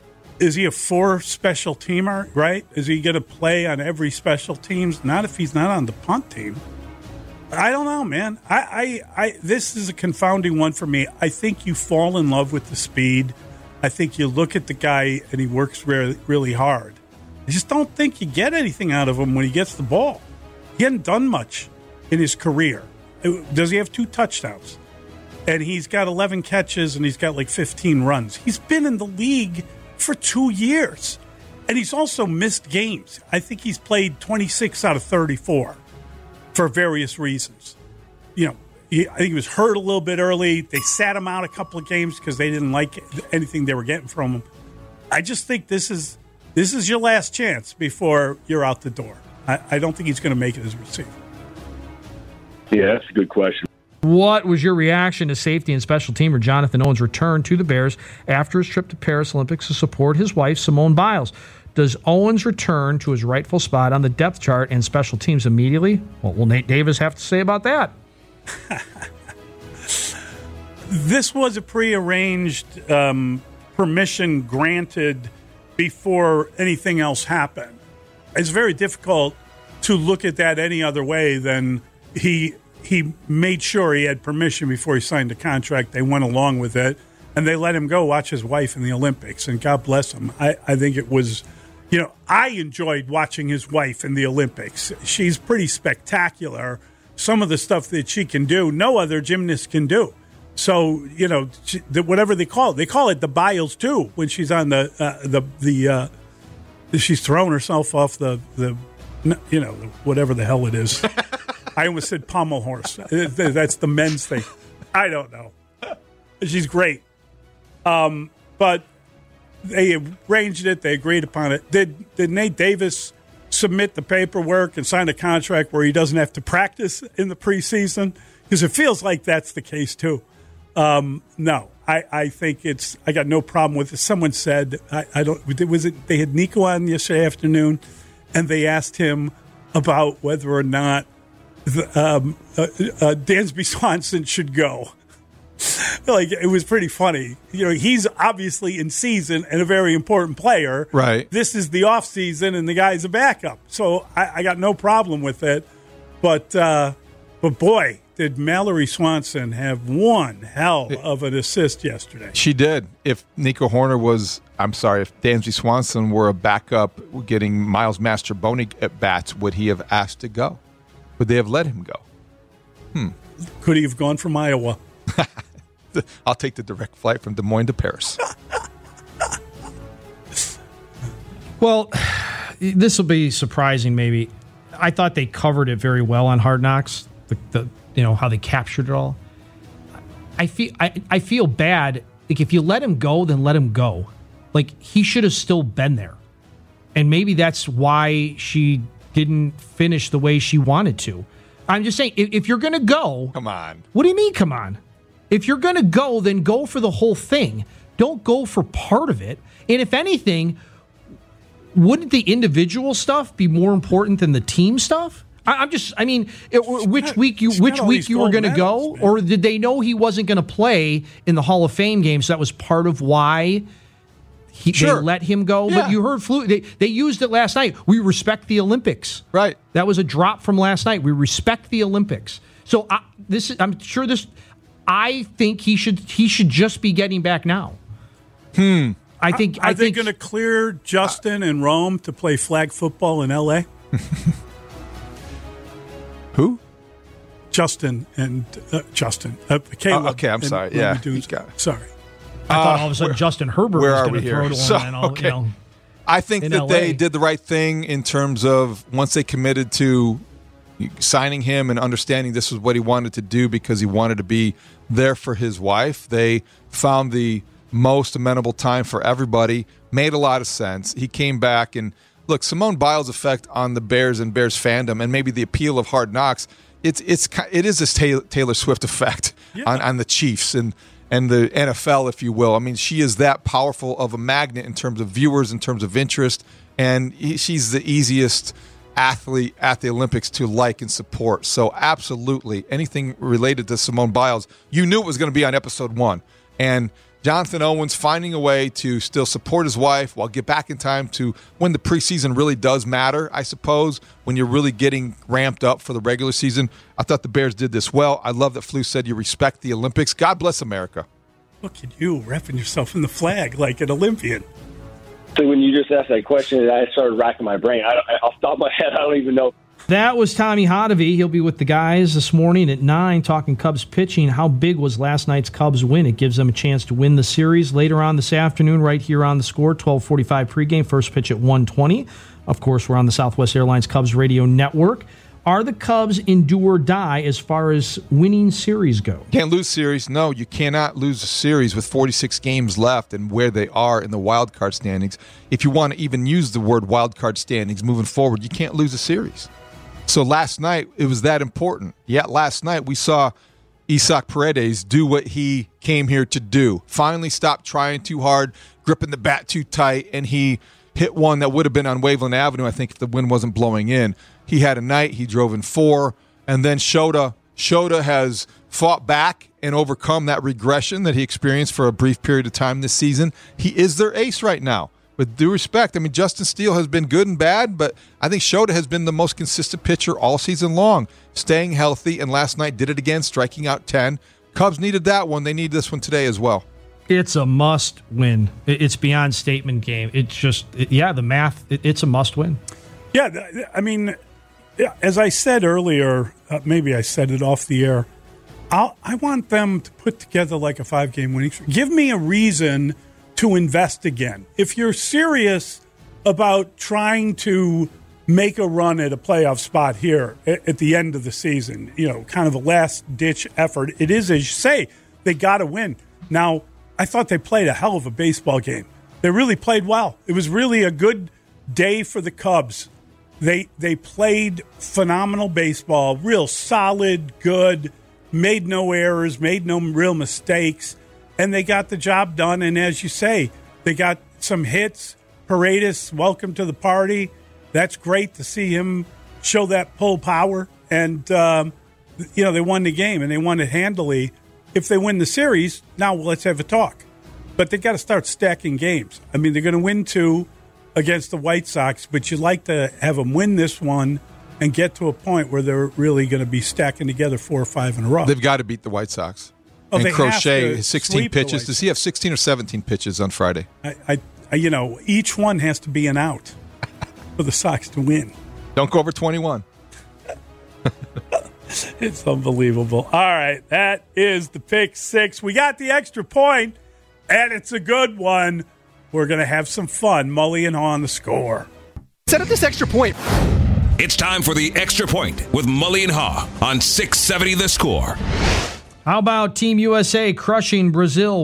special teamer? Right? Is he going to play on every special teams? Not if he's not on the punt team. I don't know, man. This is a confounding one for me. I think you fall in love with the speed. I think you look at the guy and he works really, really hard. I just don't think you get anything out of him when he gets the ball. He hasn't done much in his career. Does he have 2 touchdowns? And he's got 11 catches and he's got like 15 runs. He's been in the league for 2 years. And he's also missed games. I think he's played 26 out of 34 for various reasons. I think he was hurt a little bit early. They sat him out a couple of games because they didn't like anything they were getting from him. I just think this is your last chance before you're out the door. I don't think he's going to make it as a receiver. Yeah, that's a good question. What was your reaction to safety and special teamer Jonathan Owens' return to the Bears after his trip to Paris Olympics to support his wife, Simone Biles? Does Owens return to his rightful spot on the depth chart and special teams immediately? What will Nate Davis have to say about that? This was a prearranged permission granted before anything else happened. It's very difficult to look at that any other way than he made sure he had permission before he signed the contract. They went along with it, and they let him go watch his wife in the Olympics, and God bless him. I think it was, I enjoyed watching his wife in the Olympics. She's pretty spectacular. Some of the stuff that she can do, no other gymnast can do. So, whatever they call it the Biles too, when she's on she's throwing herself off the whatever the hell it is. I almost said pommel horse. That's the men's thing. I don't know. She's great. But they arranged it. They agreed upon it. Did Nate Davis submit the paperwork and sign a contract where he doesn't have to practice in the preseason? Because it feels like that's the case too. No, I think I got no problem with it. Someone said, they had Nico on yesterday afternoon, and they asked him about whether or not Dansby Swanson should go. It was pretty funny. He's obviously in season and a very important player. Right. This is the off season, and the guy's a backup. So I got no problem with it. But boy, did Mallory Swanson have one hell of an assist yesterday. She did. If Dansby Swanson were a backup getting Miles Mastrobuoni at bats, would he have asked to go? Would they have let him go? Could he have gone from Iowa? I'll take the direct flight from Des Moines to Paris. Well, this will be surprising maybe. I thought they covered it very well on Hard Knocks, how they captured it all. I feel bad. Like, if you let him go, then let him go. Like, he should have still been there. And maybe that's why she didn't finish the way she wanted to. I'm just saying, if you're going to go... Come on. What do you mean, come on? If you're going to go, then go for the whole thing. Don't go for part of it. And if anything, wouldn't the individual stuff be more important than the team stuff? Which week you were going to go? Man. Or did they know he wasn't going to play in the Hall of Fame game, so that was part of why... They let him go, yeah. But you heard they used it last night. We respect the Olympics. Right. That was a drop from last night. We respect the Olympics. So I think he should just be getting back now. I think Are they going to clear Justin and Rome to play flag football in L.A.? Who? Justin and Justin. Caleb. Okay, I'm sorry. Yeah. Sorry. I thought all of a sudden Justin Herbert was going to throw to him. I think that they did the right thing in terms of once they committed to signing him and understanding this was what he wanted to do because he wanted to be there for his wife. They found the most amenable time for everybody. Made a lot of sense. He came back and look, Simone Biles' effect on the Bears and Bears fandom and maybe the appeal of Hard Knocks. It is this Taylor Swift effect on the Chiefs and the NFL, if you will. I mean, she is that powerful of a magnet in terms of viewers, in terms of interest, and she's the easiest athlete at the Olympics to like and support. So absolutely, anything related to Simone Biles, you knew it was going to be on episode 1. And Jonathan Owens finding a way to still support his wife while get back in time to when the preseason really does matter, I suppose, when you're really getting ramped up for the regular season. I thought the Bears did this well. I love that Flew said you respect the Olympics. God bless America. Look at you wrapping yourself in the flag like an Olympian. So when you just asked that question, I started racking my brain. Off the top of my head, I don't even know. That was Tommy Hotovy. He'll be with the guys this morning at 9 talking Cubs pitching. How big was last night's Cubs win? It gives them a chance to win the series later on this afternoon right here on The Score, 12:45 pregame, first pitch at 1:20. Of course, we're on the Southwest Airlines Cubs radio network. Are the Cubs in do or die as far as winning series go? Can't lose series. No, you cannot lose a series with 46 games left and where they are in the wild card standings. If you want to even use the word wild card standings moving forward, you can't lose a series. So last night, it was that important. Yet last night, we saw Isaac Paredes do what he came here to do. Finally stop trying too hard, gripping the bat too tight, and he hit one that would have been on Waveland Avenue, I think, if the wind wasn't blowing in. He had a night. He drove in 4. And then Shota has fought back and overcome that regression that he experienced for a brief period of time this season. He is their ace right now. With due respect, I mean, Justin Steele has been good and bad, but I think Shota has been the most consistent pitcher all season long, staying healthy, and last night did it again, striking out 10. Cubs needed that one. They need this one today as well. It's a must win. It's beyond statement game. It's just, the math, it's a must win. Yeah, I mean, as I said earlier, maybe I said it off the air, I want them to put together like a 5-game winning streak. Give me a reason to invest again. If you're serious about trying to make a run at a playoff spot here at the end of the season, kind of a last-ditch effort, it is, as you say, they got to win. Now, I thought they played a hell of a baseball game. They really played well. It was really a good day for the Cubs. They played phenomenal baseball, real solid, good, made no errors, made no real mistakes, and they got the job done. And as you say, they got some hits. Paredes, welcome to the party. That's great to see him show that pull power. And, they won the game, and they won it handily. If they win the series, now let's have a talk. But they got to start stacking games. I mean, they're going to win 2 against the White Sox, but you'd like to have them win this one and get to a point where they're really going to be stacking together 4 or 5 in a row. They've got to beat the White Sox. Oh, and they Crochet have to his 16 sweep the pitches. White Does he have 16 or 17 pitches on Friday? Each one has to be an out for the Sox to win. Don't go over 21. It's unbelievable. All right, that is the pick 6. We got the extra point, and it's a good one. We're going to have some fun. Mully and Haw on the score. Set up this extra point. It's time for the Extra Point with Mully and Haw on 670 The Score. How about Team USA crushing Brazil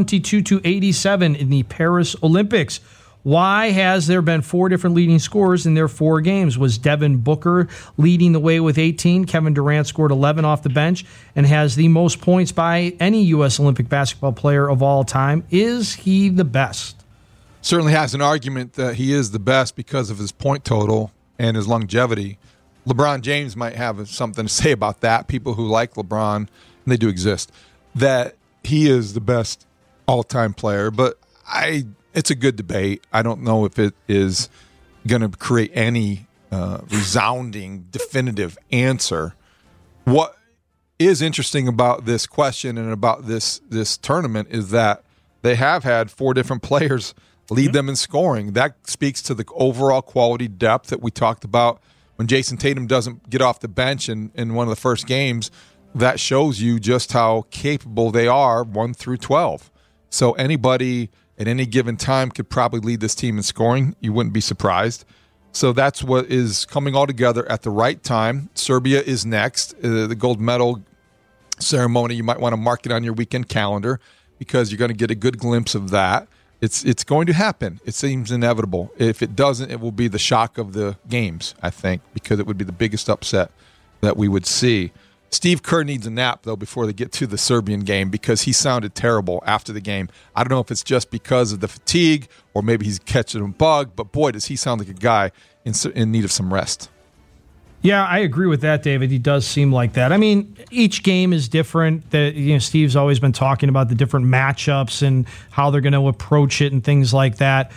122-87 in the Paris Olympics? Why has there been 4 different leading scorers in their 4 games? Was Devin Booker leading the way with 18? Kevin Durant scored 11 off the bench and has the most points by any U.S. Olympic basketball player of all time. Is he the best? Certainly has an argument that he is the best because of his point total and his longevity. LeBron James might have something to say about that. People who like LeBron, and they do exist, that he is the best all-time player. But it's a good debate. I don't know if it is going to create any resounding, definitive answer. What is interesting about this question and about this tournament is that they have had 4 different players lead them in scoring. That speaks to the overall quality depth that we talked about. When Jason Tatum doesn't get off the bench in one of the first games, that shows you just how capable they are 1 through 12. So anybody at any given time could probably lead this team in scoring. You wouldn't be surprised. So that's what is coming all together at the right time. Serbia is next. The gold medal ceremony, you might want to mark it on your weekend calendar because you're going to get a good glimpse of that. It's going to happen. It seems inevitable. If it doesn't, it will be the shock of the games, I think, because it would be the biggest upset that we would see. Steve Kerr needs a nap, though, before they get to the Serbian game because he sounded terrible after the game. I don't know if it's just because of the fatigue or maybe he's catching a bug, but boy, does he sound like a guy in need of some rest. Yeah, I agree with that, David. He does seem like that. I mean, each game is different. Steve's always been talking about the different matchups and how they're going to approach it and things like that.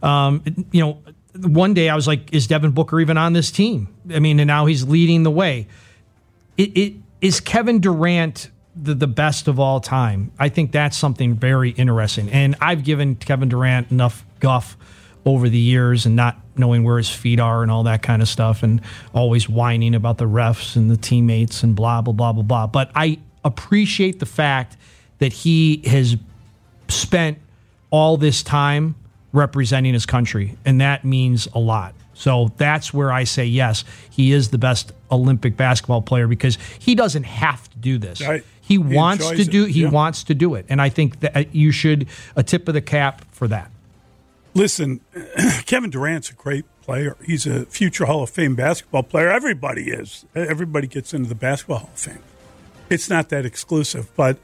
One day I was like, is Devin Booker even on this team? I mean, and now he's leading the way. Is Kevin Durant the best of all time? I think that's something very interesting. And I've given Kevin Durant enough guff over the years and not knowing where his feet are and all that kind of stuff and always whining about the refs and the teammates and blah, blah, blah, blah, blah. But I appreciate the fact that he has spent all this time representing his country, and that means a lot. So that's where I say, yes, he is the best Olympic basketball player because he doesn't have to do this. Right. He wants to do it. And I think that you should a tip of the cap for that. Listen, Kevin Durant's a great player. He's a future Hall of Fame basketball player. Everybody is. Everybody gets into the Basketball Hall of Fame. It's not that exclusive, but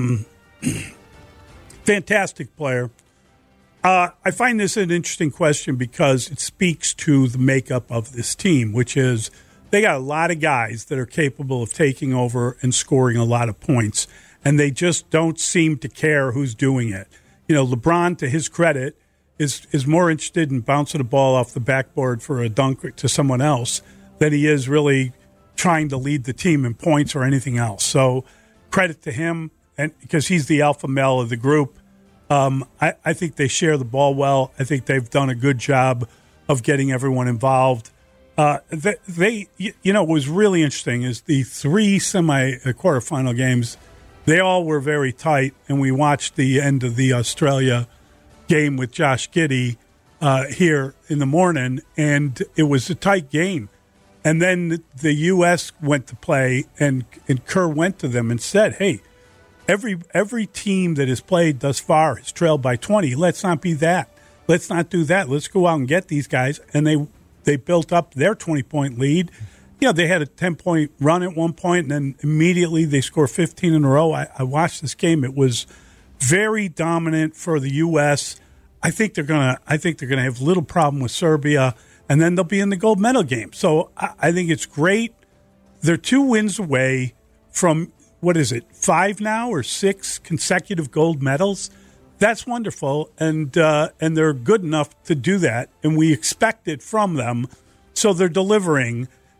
fantastic player. I find this an interesting question because it speaks to the makeup of this team, which is they got a lot of guys that are capable of taking over and scoring a lot of points, and they just don't seem to care who's doing it. LeBron, to his credit, is more interested in bouncing a ball off the backboard for a dunk to someone else than he is really trying to lead the team in points or anything else. So credit to him, and because he's the alpha male of the group. I think they share the ball well. I think they've done a good job of getting everyone involved. What was really interesting is the 3 quarterfinal games, they all were very tight, and we watched the end of the Australia game with Josh Giddey here in the morning, and it was a tight game. And then the U.S. went to play, and Kerr went to them and said, hey, every team that has played thus far has trailed by 20. Let's not be that. Let's not do that. Let's go out and get these guys. And they built up their 20-point lead. They had a 10-point run at one point, and then immediately they scored 15 in a row. I watched this game. It was very dominant for the U.S. I think they're gonna have little problem with Serbia, and then they'll be in the gold medal game. So I think it's great. They're 2 wins away from, 5 now or 6 consecutive gold medals. That's wonderful, and they're good enough to do that, and we expect it from them. So they're delivering.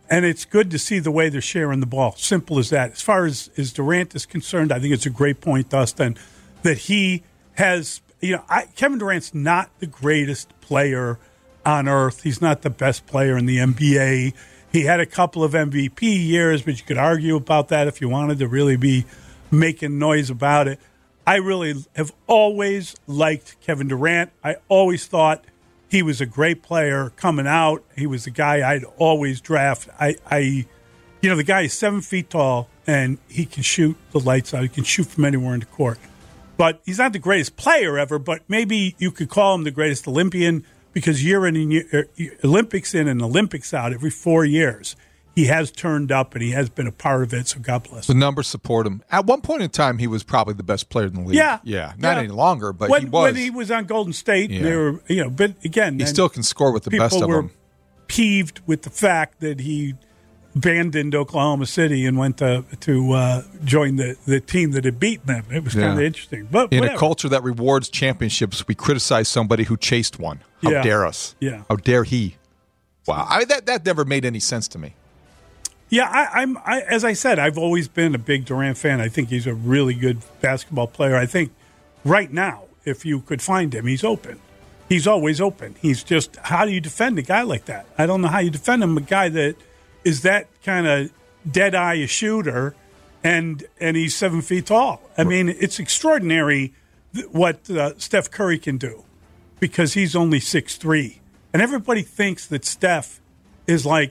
And it's good to see the way they're sharing the ball. Simple as that. As far as Durant is concerned, I think it's a great point, Dustin, that he has, Kevin Durant's not the greatest player on earth. He's not the best player in the NBA. He had a couple of MVP years, but you could argue about that if you wanted to really be making noise about it. I really have always liked Kevin Durant. I always thought he was a great player coming out. He was the guy I'd always draft. The guy is 7 feet tall, and he can shoot the lights out. He can shoot from anywhere in the court. But he's not the greatest player ever, but maybe you could call him the greatest Olympian because year in and year, Olympics in and Olympics out every 4 years. He has turned up, and he has been a part of it, so God bless him. The numbers support him. At one point in time, he was probably the best player in the league. Yeah. Not any longer, but he was. When he was on Golden State, they were, but again. He still can score with the best of them. People were peeved with the fact that he abandoned Oklahoma City and went to join the team that had beaten them. It was kind of interesting. But in a culture that rewards championships, we criticize somebody who chased one. How dare us? Yeah. How dare he? Wow. That never made any sense to me. Yeah, I'm as I said, I've always been a big Durant fan. I think he's a really good basketball player. I think right now, if you could find him, he's open. He's always open. He's just, how do you defend a guy like that? I don't know how you defend him, a guy that is that kind of dead-eye shooter, and he's 7 feet tall. I mean, it's extraordinary what Steph Curry can do because he's only 6'3". And everybody thinks that Steph is like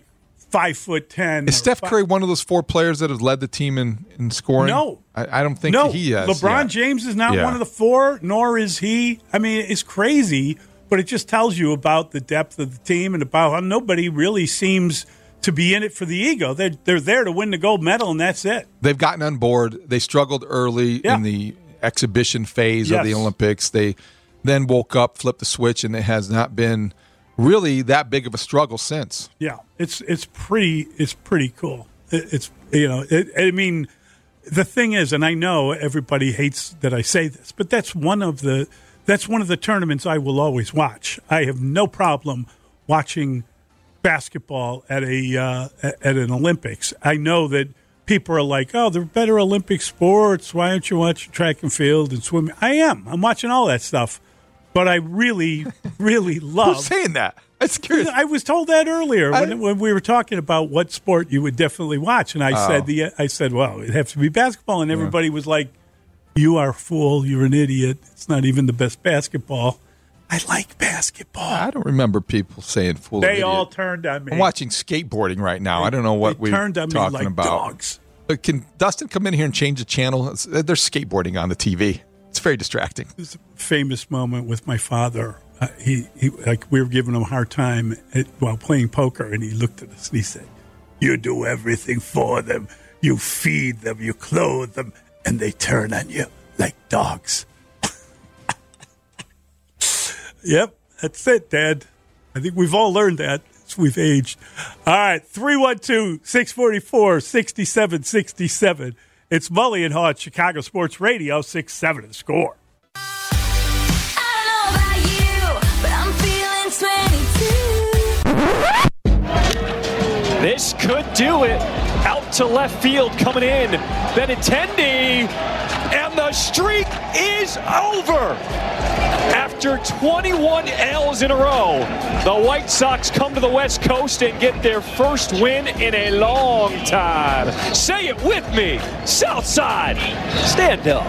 5'10". Is Steph Curry one of those 4 players that have led the team in scoring? No. I don't think he has. LeBron James is not one of the 4, nor is he. I mean, it's crazy, but it just tells you about the depth of the team and about how nobody really seems to be in it for the ego. They're there to win the gold medal, and that's it. They've gotten on board. They struggled early in the exhibition phase of the Olympics. They then woke up, flipped the switch, and it has not been really that big of a struggle since. Yeah, it's pretty cool. I mean, the thing is, and I know everybody hates that I say this, but that's one of the tournaments I will always watch. I have no problem watching basketball at an Olympics. I know that people are like, oh, they're better Olympic sports. Why aren't you watching track and field and swimming? I'm watching all that stuff. But I really, really love. Who's saying that? That's curious. I was told that earlier when we were talking about what sport you would definitely watch, and I said, well, it'd have to be basketball, and everybody was like, "You are a fool. You're an idiot. It's not even the best basketball." I like basketball. I don't remember people saying "fool." They all turned on me. I'm watching skateboarding right now. I don't know what we're turned on talking me like about. Dogs. Can Dustin come in here and change the channel? There's skateboarding on the TV. It's very distracting. There's a famous moment with my father. He like we were giving him a hard time while playing poker, and he looked at us and he said, "You do everything for them. You feed them, you clothe them, and they turn on you like dogs." Yep, that's it, Dad. I think we've all learned that as we've aged. All right, 312-644-6767. It's Mully and Haw at Chicago Sports Radio, 6-7 The Score. This could do it. Out to left field coming in. Benintendi. And the streak is over. After 21 L's in a row, the White Sox come to the West Coast and get their first win in a long time. Say it with me. Southside, stand up.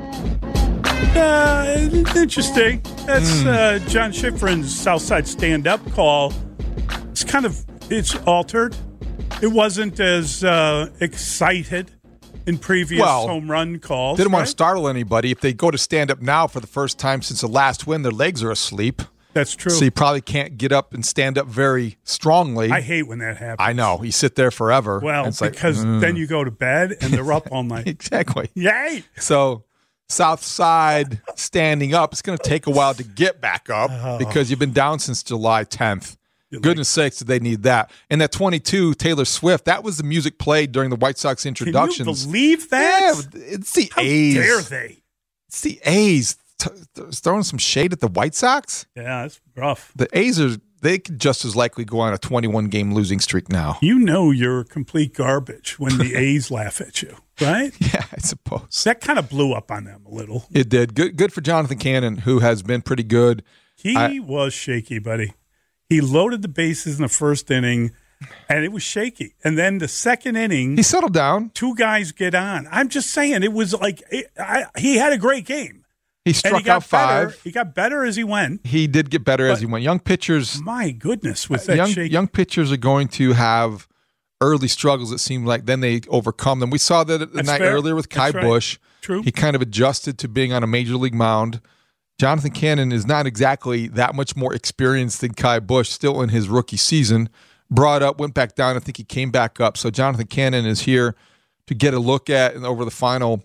Interesting. That's John Schifrin's Southside stand-up call. It's altered. It wasn't as excited in previous home run calls. Didn't want to startle anybody. If they go to stand up now for the first time since the last win, their legs are asleep. That's true. So you probably can't get up and stand up very strongly. I hate when that happens. I know. You sit there forever. Well, because then you go to bed and they're up all night. Exactly. Yay! So Southside standing up, it's going to take a while to get back up because you've been down since July 10th. Goodness sakes, did they need that. And that 22, Taylor Swift, that was the music played during the White Sox introductions. Can you believe that? Yeah, it's the A's. How dare they? It's the A's throwing some shade at the White Sox. Yeah, it's rough. The A's are they could just as likely go on a 21-game losing streak now. You know you're complete garbage when the A's laugh at you, right? Yeah, I suppose. That kind of blew up on them a little. It did. Good for Jonathan Cannon, who has been pretty good. He was shaky, buddy. He loaded the bases in the first inning, and it was shaky. And then the second inning, he settled down. 2 guys get on. I'm just saying, it was like he had a great game. He struck out 5. He got better as he went. He did get better as he went. Young pitchers, my goodness, with that shaky. Young pitchers are going to have early struggles, it seemed like. Then they overcome them. We saw that the night earlier with Kai Busch. True. He kind of adjusted to being on a major league mound. Jonathan Cannon is not exactly that much more experienced than Kai Busch, still in his rookie season. Brought up, went back down. I think he came back up. So Jonathan Cannon is here to get a look at over the final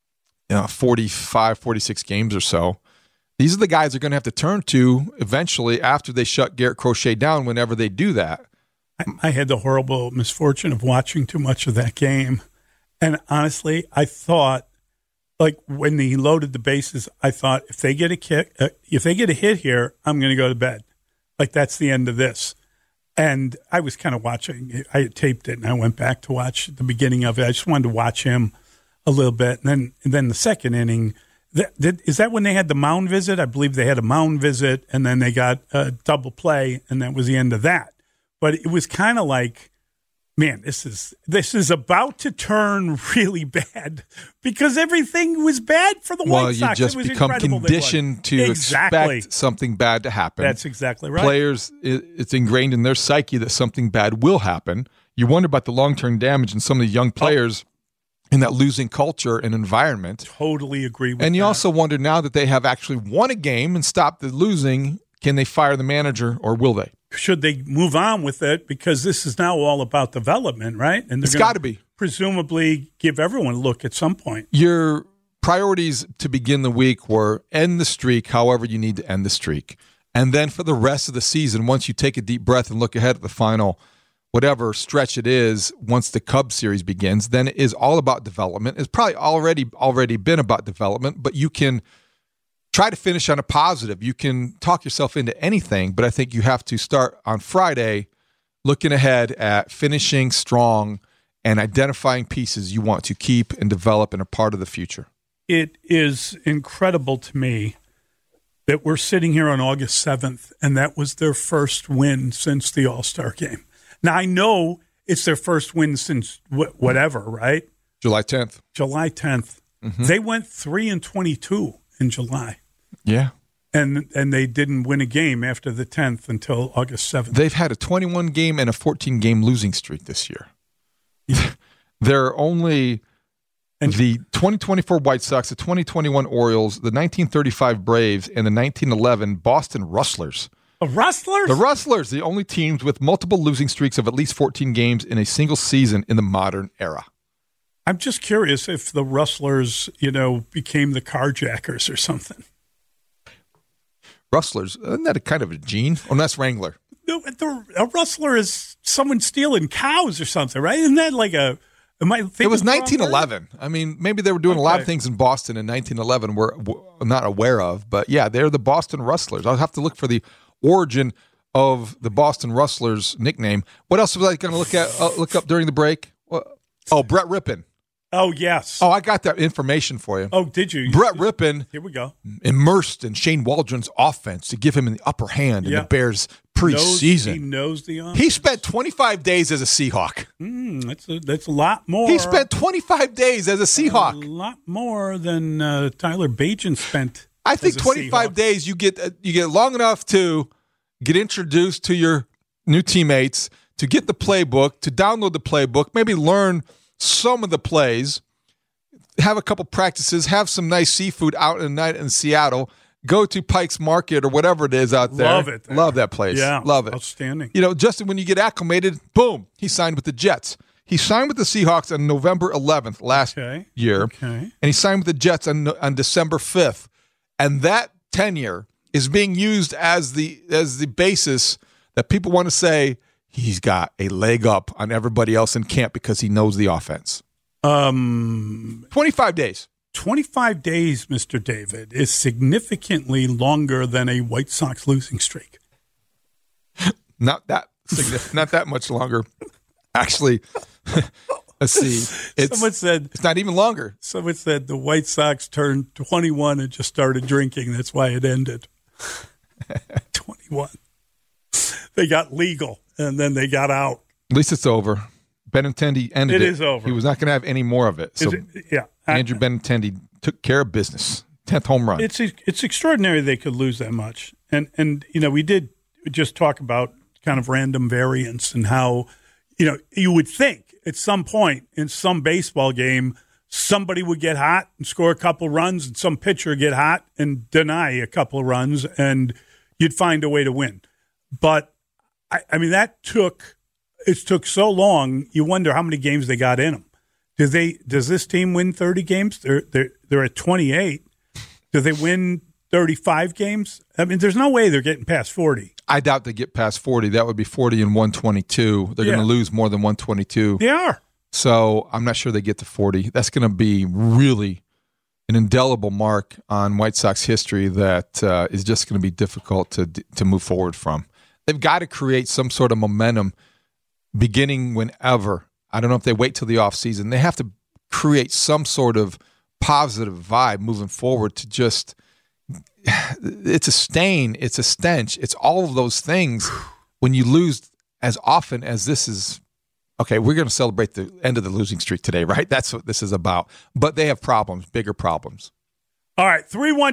45, 46 games or so. These are the guys they're going to have to turn to eventually after they shut Garrett Crochet down whenever they do that. I had the horrible misfortune of watching too much of that game. And honestly, I thought, like when he loaded the bases, I thought if they get a hit here, I'm going to go to bed. Like that's the end of this. And I was kind of watching. I had taped it, and I went back to watch the beginning of it. I just wanted to watch him a little bit. And then the second inning, is that when they had the mound visit? I believe they had a mound visit, and then they got a double play, and that was the end of that. But it was kind of like, man, this is about to turn really bad because everything was bad for the White Sox. Well, you just become conditioned to expect something bad to happen. That's exactly right. Players, it's ingrained in their psyche that something bad will happen. You wonder about the long-term damage in some of the young players in that losing culture and environment. Totally agree with that. And you also wonder now that they have actually won a game and stopped the losing, can they fire the manager or will they? Should they move on with it? Because this is now all about development, right? And it's got to be. Presumably give everyone a look at some point. Your priorities to begin the week were end the streak however you need to end the streak. And then for the rest of the season, once you take a deep breath and look ahead at the final, whatever stretch it is, once the Cubs series begins, then it is all about development. It's probably already been about development, but you can try to finish on a positive. You can talk yourself into anything, but I think you have to start on Friday looking ahead at finishing strong and identifying pieces you want to keep and develop and are part of the future. It is incredible to me that we're sitting here on August 7th, and that was their first win since the All-Star game. Now, I know it's their first win since whatever, right? July 10th. July 10th. Mm-hmm. They went 3-22 in July. Yeah. And they didn't win a game after the 10th until August 7th. They've had a 21-game and a 14-game losing streak this year. They're only the 2024 White Sox, the 2021 Orioles, the 1935 Braves, and the 1911 Boston Rustlers. The Rustlers? The Rustlers, the only teams with multiple losing streaks of at least 14 games in a single season in the modern era. I'm just curious if the Rustlers, became the Carjackers or something. Rustlers, isn't that a kind of a gene? Oh, that's Wrangler. No, a rustler is someone stealing cows or something, right? Isn't that like a... It was 1911. I mean, maybe they were doing a lot of things in Boston in 1911 we're not aware of. But, yeah, they're the Boston Rustlers. I'll have to look for the origin of the Boston Rustlers nickname. What else was I going to look up during the break? Oh, Brett Rippon. Oh, yes. Oh, I got that information for you. Oh, did you? Brett Rippon. Here we go. Immersed in Shane Waldron's offense to give him the upper hand in the Bears preseason. He knows the offense. He spent 25 days as a Seahawk. That's a lot more. He spent 25 days as a Seahawk. A lot more than Tyler Bagent spent. I think 25 days you get long enough to get introduced to your new teammates, to get the playbook, to download the playbook, maybe learn some of the plays, have a couple practices, have some nice seafood out in the night in Seattle, go to Pike's Market or whatever it is out there. Love it. Love that place. Yeah. Love it. Outstanding. Justin, when you get acclimated, boom, he signed with the Jets. He signed with the Seahawks on November 11th last year. Okay. And he signed with the Jets on December 5th. And that tenure is being used as the basis that people want to say, he's got a leg up on everybody else in camp because he knows the offense. 25 days. 25 days, Mr. David, is significantly longer than a White Sox losing streak. Not that much longer. Actually, let's see. Someone said it's not even longer. Someone said the White Sox turned 21 and just started drinking. That's why it ended. 21. They got legal, and then they got out. At least it's over. Benintendi ended it. It is over. He was not going to have any more of it. So Andrew Benintendi took care of business. 10th home run. It's extraordinary they could lose that much. And we did just talk about kind of random variance and how, you would think at some point in some baseball game, somebody would get hot and score a couple runs and some pitcher get hot and deny a couple of runs and you'd find a way to win. But, it took so long, you wonder how many games they got in them. Does this team win 30 games? They're at 28. Do they win 35 games? There's no way they're getting past 40. I doubt they get past 40. That would be 40 and 122. They're going to lose more than 122. They are. So I'm not sure they get to 40. That's going to be really an indelible mark on White Sox history that is just going to be difficult to move forward from. They've got to create some sort of momentum beginning whenever. I don't know if they wait till the offseason. They have to create some sort of positive vibe moving forward to just – it's a stain, it's a stench, it's all of those things when you lose as often as this is. Okay, we're going to celebrate the end of the losing streak today, right? That's what this is about. But they have problems, bigger problems. All right,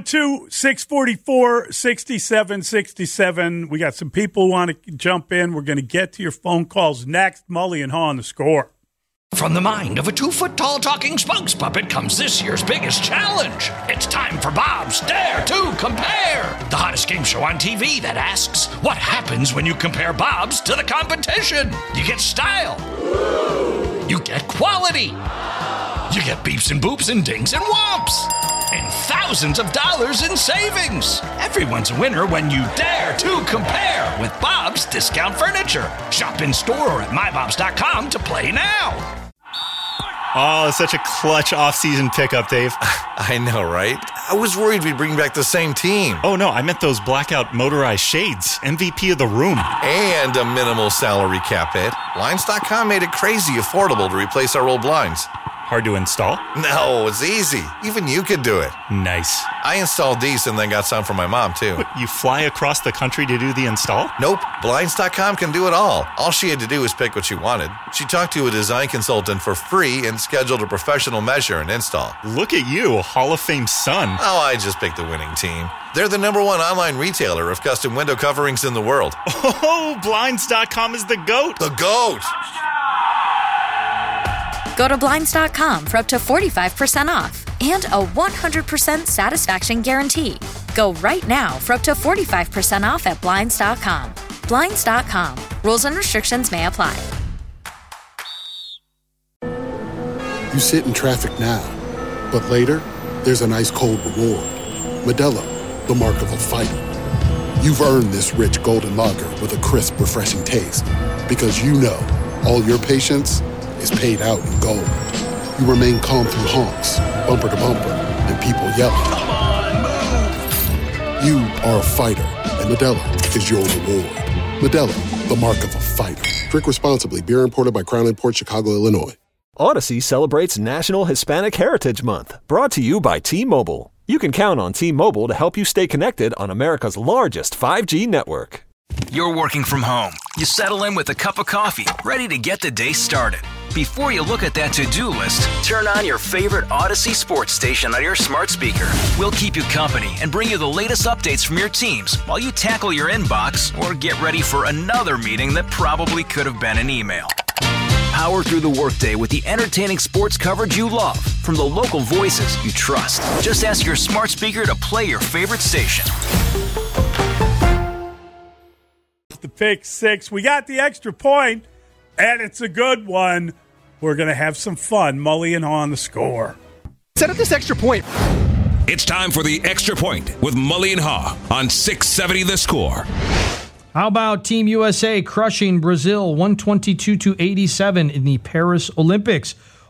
312-644-6767. We got some people who want to jump in. We're going to get to your phone calls next. Mully and Haw on The Score. From the mind of a 2-foot-tall talking spokes puppet comes this year's biggest challenge. It's time for Bob's Dare to Compare, the hottest game show on TV that asks, what happens when you compare Bob's to the competition? You get style. You get quality. You get beeps and boops and dings and whomps. And thousands of dollars in savings. Everyone's a winner when you dare to compare with Bob's Discount Furniture. Shop in store or at mybobs.com to play now. Oh, such a clutch off-season pickup, Dave. I know, right? I was worried we'd bring back the same team. Oh, no, I meant those blackout motorized shades. MVP of the room. And a minimal salary cap hit. Blinds.com made it crazy affordable to replace our old blinds. Hard to install? No, it's easy. Even you could do it. Nice. I installed these and then got some for my mom, too. But you fly across the country to do the install? Nope. Blinds.com can do it all. All she had to do was pick what she wanted. She talked to a design consultant for free and scheduled a professional measure and install. Look at you, Hall of Fame son. Oh, I just picked the winning team. They're the #1 online retailer of custom window coverings in the world. Oh, Blinds.com is the GOAT. The GOAT. Go to Blinds.com for up to 45% off and a 100% satisfaction guarantee. Go right now for up to 45% off at Blinds.com. Blinds.com. Rules and restrictions may apply. You sit in traffic now, but later, there's an ice-cold reward. Modelo, the mark of a fighter. You've earned this rich golden lager with a crisp, refreshing taste. Because you know, all your patience is paid out in gold. You remain calm through honks, bumper to bumper, and people yelling. Come on, move! You are a fighter, and Modelo is your reward. Modelo, the mark of a fighter. Drink responsibly. Beer imported by Crown Imports, Chicago, Illinois. Odyssey celebrates National Hispanic Heritage Month, brought to you by T-Mobile. You can count on T-Mobile to help you stay connected on America's largest 5G network. You're working from home. You settle in with a cup of coffee, ready to get the day started. Before you look at that to-do list, turn on your favorite Odyssey sports station on your smart speaker. We'll keep you company and bring you the latest updates from your teams while you tackle your inbox or get ready for another meeting that probably could have been an email. Power through the workday with the entertaining sports coverage you love from the local voices you trust. Just ask your smart speaker to play your favorite station. The pick six. We got the extra point, and it's a good one. We're going to have some fun. Mully and Haw on The Score. Set up this extra point. It's time for the Extra Point with Mully and Haw on 670 The Score. How about Team USA crushing Brazil 122-87 in the Paris Olympics?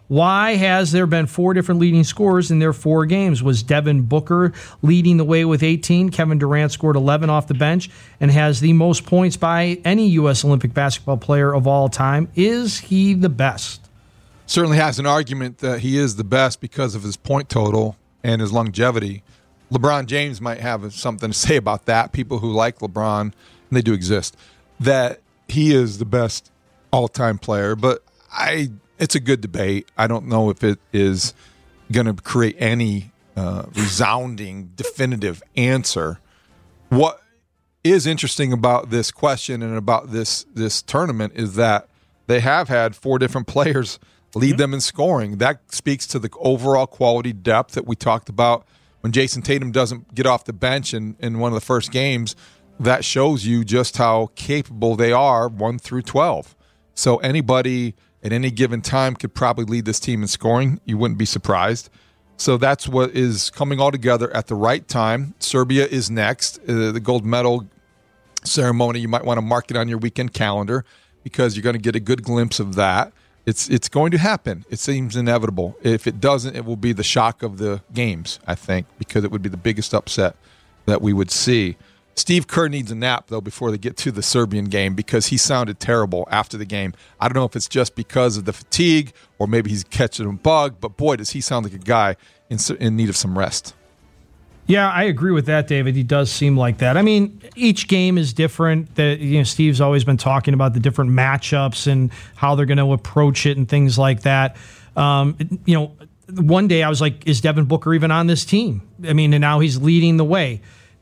Why has there been 4 different leading scorers in their 4 games? Was Devin Booker leading the way with 18? Kevin Durant scored 11 off the bench and has the most points by any U.S. Olympic basketball player of all time. Is he the best? Certainly has an argument that he is the best because of his point total and his longevity. LeBron James might have something to say about that. People who like LeBron, and they do exist, that he is the best all-time player. But it's a good debate. I don't know if it is going to create any resounding, definitive answer. What is interesting about this question and about this tournament is that they have had 4 different players lead them in scoring. That speaks to the overall quality depth that we talked about. When Jason Tatum doesn't get off the bench in one of the first games, that shows you just how capable they are 1 through 12. So anybody at any given time could probably lead this team in scoring. You wouldn't be surprised. So that's what is coming all together at the right time. Serbia is next. The gold medal ceremony, you might want to mark it on your weekend calendar because you're going to get a good glimpse of that. It's going to happen. It seems inevitable. If it doesn't, it will be the shock of the games, I think, because it would be the biggest upset that we would see. Steve Kerr needs a nap, though, before they get to the Serbian game because he sounded terrible after the game. I don't know if it's just because of the fatigue or maybe he's catching a bug, but boy, does he sound like a guy in need of some rest. Yeah, I agree with that, David. He does seem like that. I mean, each game is different. Steve's always been talking about the different matchups and how they're going to approach it and things like that. One day I was like, is Devin Booker even on this team? I mean, and now he's leading the way.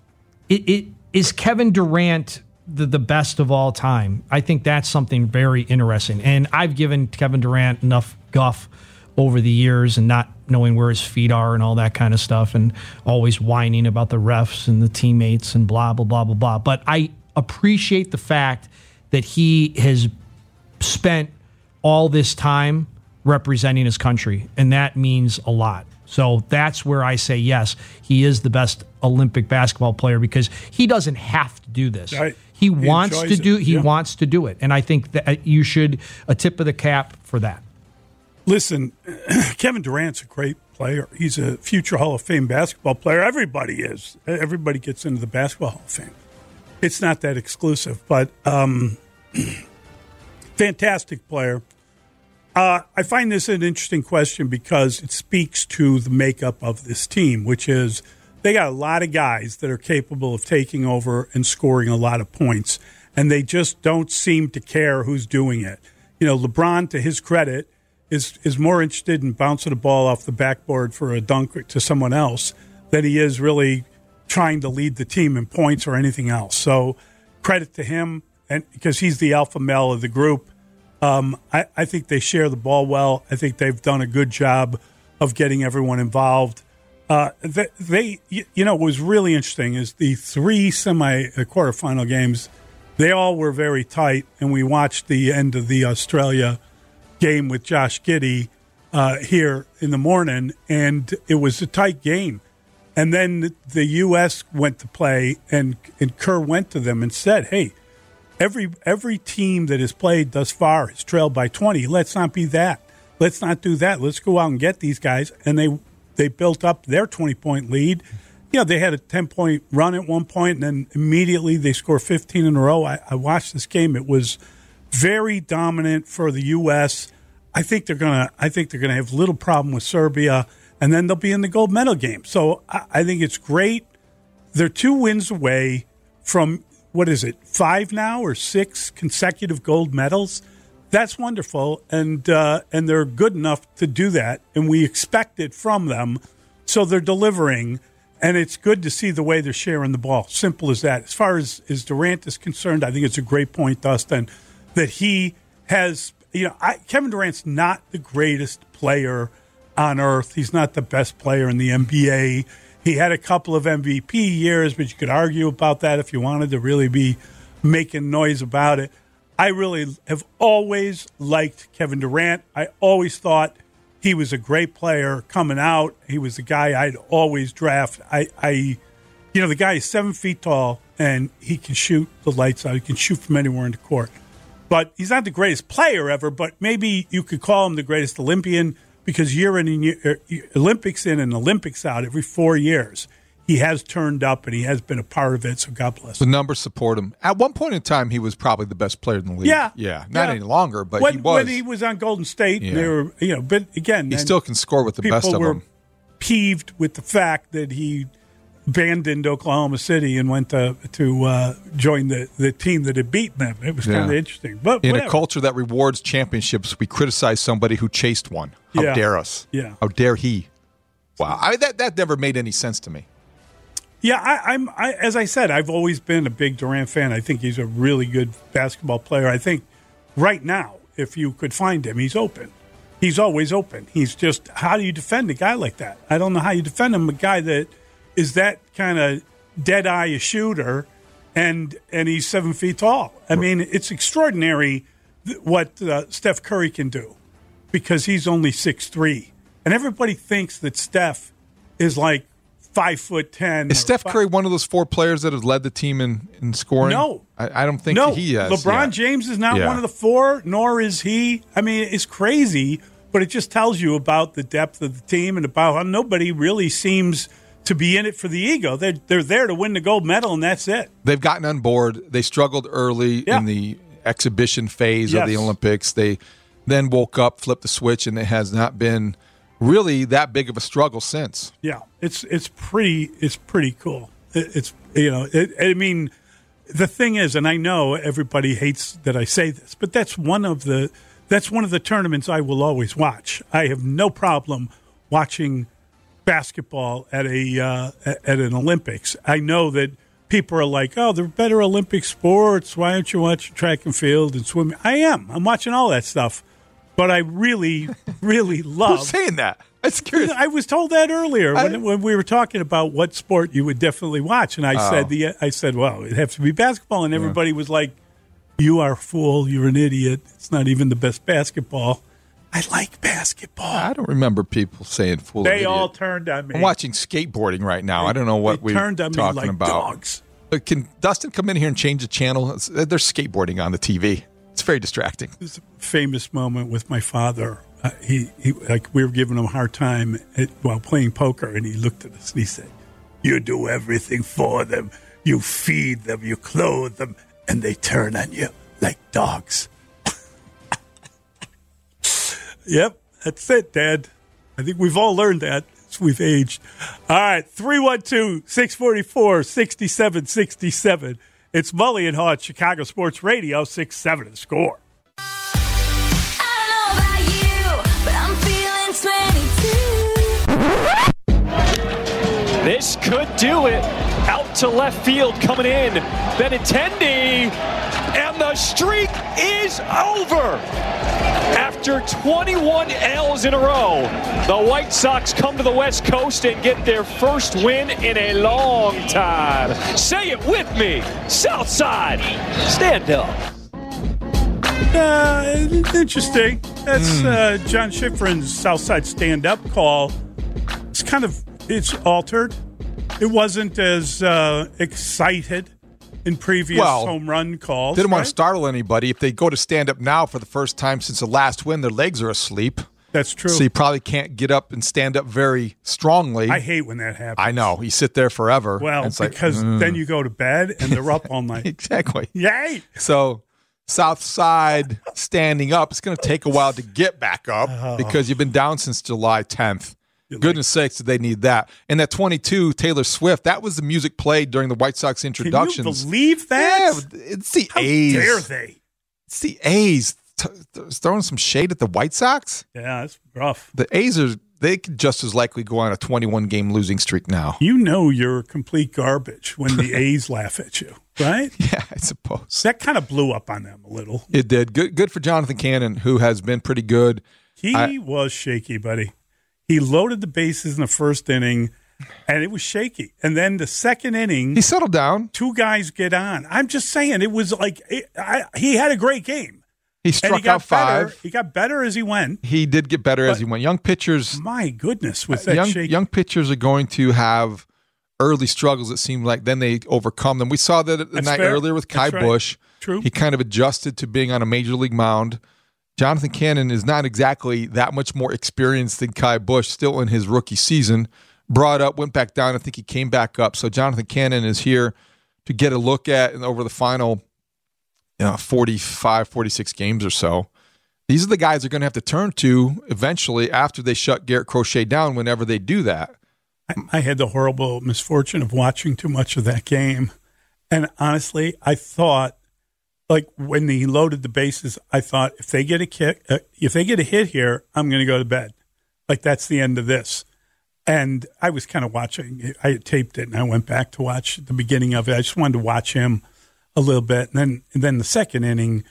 Is Kevin Durant the best of all time? I think that's something very interesting. And I've given Kevin Durant enough guff over the years and not knowing where his feet are and all that kind of stuff and always whining about the refs and the teammates and blah, blah, blah, blah, blah. But I appreciate the fact that he has spent all this time representing his country, and that means a lot. So that's where I say, yes, he is the best Olympic basketball player because he doesn't have to do this. He wants to do it. And I think that you should a tip of the cap for that. Listen, Kevin Durant's a great player. He's a future Hall of Fame basketball player. Everybody is. Everybody gets into the Basketball Hall of Fame. It's not that exclusive, but fantastic player. I find this an interesting question because it speaks to the makeup of this team, which is they got a lot of guys that are capable of taking over and scoring a lot of points, and they just don't seem to care who's doing it. LeBron, to his credit, is more interested in bouncing the ball off the backboard for a dunk to someone else than he is really trying to lead the team in points or anything else. So credit to him, and because he's the alpha male of the group. I think they share the ball well. I think they've done a good job of getting everyone involved. What was really interesting is the 3 quarterfinal games, they all were very tight, and we watched the end of the Australia game with Josh Giddey here in the morning, and it was a tight game. And then the U.S. went to play, and Kerr went to them and said, hey, every team that has played thus far has trailed by 20. Let's not be that. Let's not do that. Let's go out and get these guys. And they built up their 20-point lead. They had a 10-point run at one point, and then immediately they scored 15 in a row. I watched this game. It was very dominant for the U.S. I think they're gonna have little problem with Serbia, and then they'll be in the gold medal game. So I think it's great. They're 2 wins away from 5 now or 6 consecutive gold medals. That's wonderful, and they're good enough to do that, and we expect it from them. So they're delivering, and it's good to see the way they're sharing the ball. Simple as that. As far as Durant is concerned, I think it's a great point, Dustin, that he has. Kevin Durant's not the greatest player on earth. He's not the best player in the NBA. He had a couple of MVP years, but you could argue about that if you wanted to really be making noise about it. I really have always liked Kevin Durant. I always thought he was a great player coming out. He was the guy I'd always draft. The guy is 7 feet tall, and he can shoot the lights out. He can shoot from anywhere in the court. But he's not the greatest player ever, but maybe you could call him the greatest Olympian because year in and year, Olympics in and Olympics out every 4 years, he has turned up and he has been a part of it. So God bless him. The numbers support him. At one point in time, he was probably the best player in the league. Yeah. Not any longer, but he was. When he was on Golden State, they were, but again, he still can score with the best of them. People were peeved with the fact that he abandoned Oklahoma City and went to join the team that had beaten them. It was kind of interesting. But in a culture that rewards championships, we criticize somebody who chased one. How dare us? Yeah. How dare he? Wow. That never made any sense to me. Yeah, I as I said, I've always been a big Durant fan. I think he's a really good basketball player. I think right now, if you could find him, he's open. He's always open. He's just, how do you defend a guy like that? I don't know how you defend him, a guy that is that kind of dead-eye shooter, and he's 7 feet tall. I mean, it's extraordinary what Steph Curry can do because he's only 6'3". And everybody thinks that Steph is like 5'10". Is Steph Curry one of those 4 players that has led the team in scoring? No. I don't think he has. LeBron James is not one of the 4, nor is he. I mean, it's crazy, but it just tells you about the depth of the team and about how nobody really seems to be in it for the ego. They're there to win the gold medal, and that's it. They've gotten on board. They struggled early in the exhibition phase of the Olympics. They then woke up, flipped the switch, and it has not been really that big of a struggle since. Yeah, it's pretty cool. I mean, the thing is, and I know everybody hates that I say this, but that's one of the tournaments I will always watch. I have no problem watching basketball at an Olympics. I know that people are like, "Oh, they're better Olympic sports. Why aren't you watching track and field and swimming?" I'm watching all that stuff. But I really, really love... Who's saying that? That's curious. I was told that earlier when we were talking about what sport you would definitely watch. And I said, well, it'd have to be basketball. And everybody was like, you are a fool. You're an idiot. It's not even the best basketball. I like basketball. I don't remember people saying fool. They all turned on me. I'm watching skateboarding right now. I don't know what we're turned on talking me like about. Dogs. But can Dustin come in here and change the channel? There's skateboarding on the TV. It's very distracting. There's a famous moment with my father. He like we were giving him a hard time while playing poker, and he looked at us and he said, "You do everything for them. You feed them, you clothe them, and they turn on you like dogs." Yep, that's it, Dad. I think we've all learned that as we've aged. All right, 312-644-6767. It's Mully and Haw at Chicago Sports Radio, 6-7 The Score. This could do it. Out to left field coming in. Benintendi. And the streak is over. After 21 L's in a row, the White Sox come to the West Coast and get their first win in a long time. Say it with me. Southside, stand up. Interesting. That's John Schifrin's Southside stand-up call. It's altered. It wasn't as excited in previous home run calls. Didn't want to startle anybody. If they go to stand up now for the first time since the last win, their legs are asleep. That's true. So you probably can't get up and stand up very strongly. I hate when that happens. I know. You sit there forever. Well, because then you go to bed and they're up all night. Exactly. Yay! So Southside standing up, it's going to take a while to get back up because you've been down since July 10th. Goodness sakes, did they need that? And that 22, Taylor Swift, that was the music played during the White Sox introductions. Can you believe that? Yeah, it's the A's. How dare they? It's the A's throwing some shade at the White Sox. Yeah, that's rough. The A's they could just as likely go on a 21-game losing streak now. You know you're complete garbage when the A's laugh at you, right? Yeah, I suppose. That kind of blew up on them a little. It did. Good for Jonathan Cannon, who has been pretty good. He was shaky, buddy. He loaded the bases in the first inning, and it was shaky. And then the second inning, he settled down. 2 guys get on. I'm just saying, it was like he had a great game. He struck out 5. He got better as he went. He did get better as he went. Young pitchers, my goodness, with that shaky. Young pitchers are going to have early struggles. It seemed like then they overcome them. We saw that the night earlier with Kai Busch. True. He kind of adjusted to being on a major league mound. Jonathan Cannon is not exactly that much more experienced than Kai Bush, still in his rookie season. Brought up, went back down. I think he came back up. So Jonathan Cannon is here to get a look at and over the final 45, 46 games or so. These are the guys they're going to have to turn to eventually after they shut Garrett Crochet down whenever they do that. I had the horrible misfortune of watching too much of that game. And honestly, I thought, like when he loaded the bases, I thought if they get a hit here, I'm going to go to bed. Like that's the end of this. And I was kind of watching. I had taped it, and I went back to watch the beginning of it. I just wanted to watch him a little bit, and then the second inning.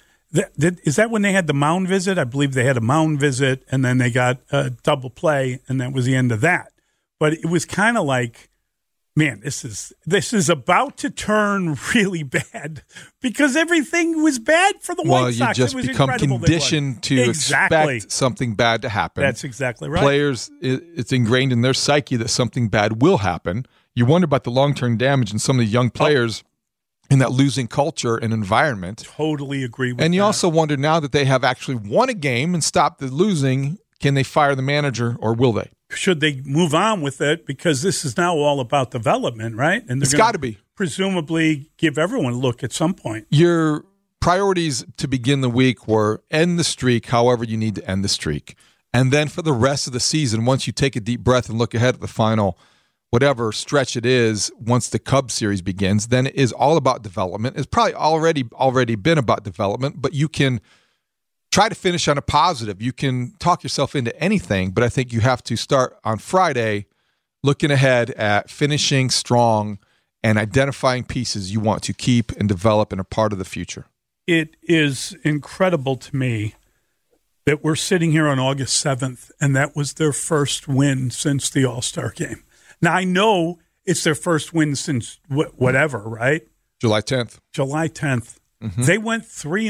Is that when they had the mound visit? I believe they had a mound visit, and then they got a double play, and that was the end of that. But it was kind of like, man, this is about to turn really bad because everything was bad for the White Sox. Well, you just become conditioned to expect something bad to happen. That's exactly right. Players, it's ingrained in their psyche that something bad will happen. You wonder about the long-term damage in some of the young players in that losing culture and environment. Totally agree with that. And you also wonder now that they have actually won a game and stopped the losing, can they fire the manager or will they? Should they move on with it? Because this is now all about development, right? And it's got to be. Presumably give everyone a look at some point. Your priorities to begin the week were end the streak however you need to end the streak. And then for the rest of the season, once you take a deep breath and look ahead at the final, whatever stretch it is, once the Cubs series begins, then it is all about development. It's probably already been about development, but you can try to finish on a positive. You can talk yourself into anything, but I think you have to start on Friday looking ahead at finishing strong and identifying pieces you want to keep and develop and are part of the future. It is incredible to me that we're sitting here on August 7th, and that was their first win since the All-Star game. Now, I know it's their first win since whatever, right? July 10th. July 10th. Mm-hmm. They went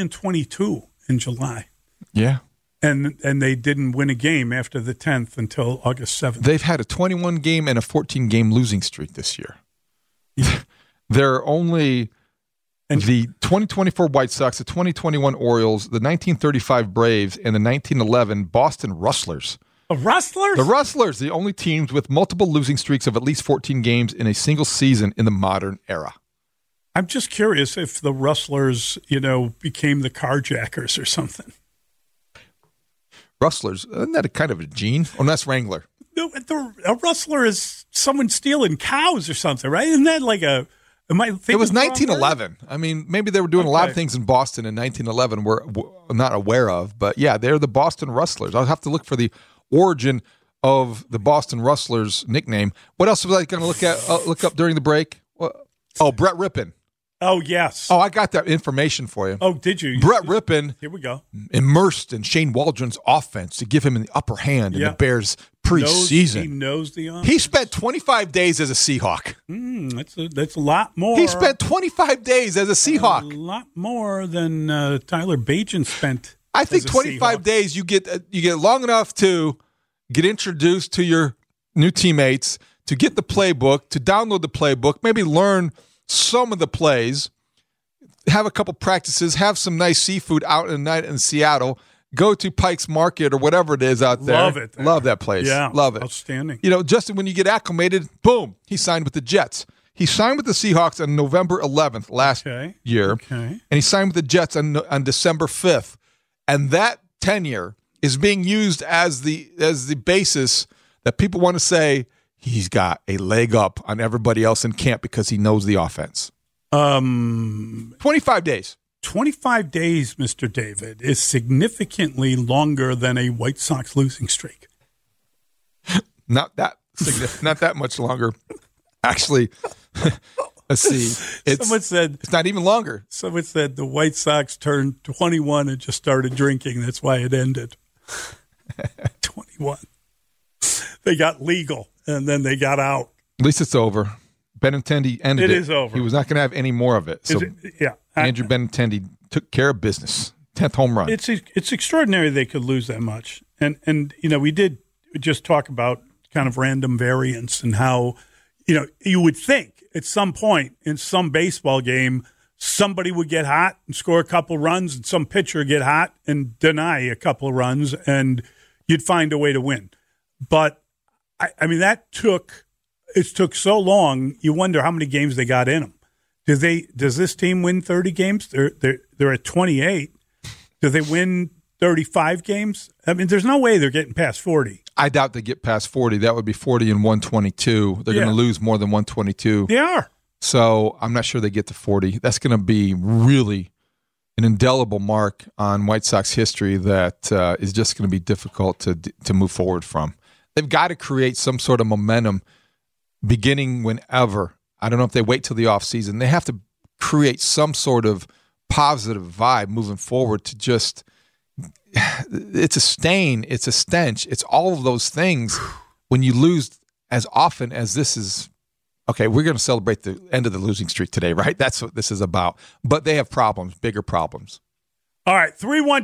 3-22 in July. Yeah. And they didn't win a game after the 10th until August 7th. They've had a 21-game and a 14-game losing streak this year. Yeah. They're only the 2024 White Sox, the 2021 Orioles, the 1935 Braves, and the 1911 Boston Rustlers. The Rustlers? The Rustlers, the only teams with multiple losing streaks of at least 14 games in a single season in the modern era. I'm just curious if the Rustlers, became the Carjackers or something. Rustlers, isn't that a kind of a gene? Oh, that's Wrangler. No, a rustler is someone stealing cows or something, right? Isn't that like a... It was 1911. I mean, maybe they were doing a lot of things in Boston in 1911 we're not aware of. But, yeah, they're the Boston Rustlers. I'll have to look for the origin of the Boston Rustlers nickname. What else was I going to look up during the break? Oh, Brett Rippon. Oh, yes. Oh, I got that information for you. Oh, did you? Brett Rippon. Here we go. Immersed in Shane Waldron's offense to give him the upper hand in the Bears preseason. He knows the offense. He spent 25 days as a Seahawk. That's a lot more. He spent 25 days as a Seahawk. A lot more than Tyler Bagent spent. I think 25 days you get long enough to get introduced to your new teammates, to get the playbook, to download the playbook, maybe learn some of the plays, have a couple practices, have some nice seafood out in the night in Seattle, go to Pike's Market or whatever it is out there. Love it. Love that place. Yeah. Love it. Outstanding. Justin, when you get acclimated, boom, he signed with the Jets. He signed with the Seahawks on November 11th last year, and he signed with the Jets on December 5th. And that tenure is being used as the basis that people want to say, he's got a leg up on everybody else in camp because he knows the offense. 25 days. 25 days, Mr. David, is significantly longer than a White Sox losing streak. Not that much longer. Actually, let's see. Someone said it's not even longer. Someone said the White Sox turned 21 and just started drinking. That's why it ended. 21. They got legal, and then they got out. At least it's over. Benintendi ended it. It is over. He was not going to have any more of it. So Andrew Benintendi took care of business. 10th home run. It's extraordinary they could lose that much. And we did just talk about kind of random variance and how, you would think at some point in some baseball game, somebody would get hot and score a couple runs, and some pitcher would get hot and deny a couple of runs, and you'd find a way to win. But, I mean, it took so long, you wonder how many games they got in them. Does this team win 30 games? They're at 28. Do they win 35 games? I mean, there's no way they're getting past 40. I doubt they get past 40. That would be 40 and 122. They're going to lose more than 122. They are. So I'm not sure they get to 40. That's going to be really an indelible mark on White Sox history that is just going to be difficult to move forward from. They've got to create some sort of momentum beginning whenever. I don't know if they wait till the offseason. They have to create some sort of positive vibe moving forward to just – it's a stain. It's a stench. It's all of those things when you lose as often as this is. Okay, we're going to celebrate the end of the losing streak today, right? That's what this is about. But they have problems, bigger problems. All right,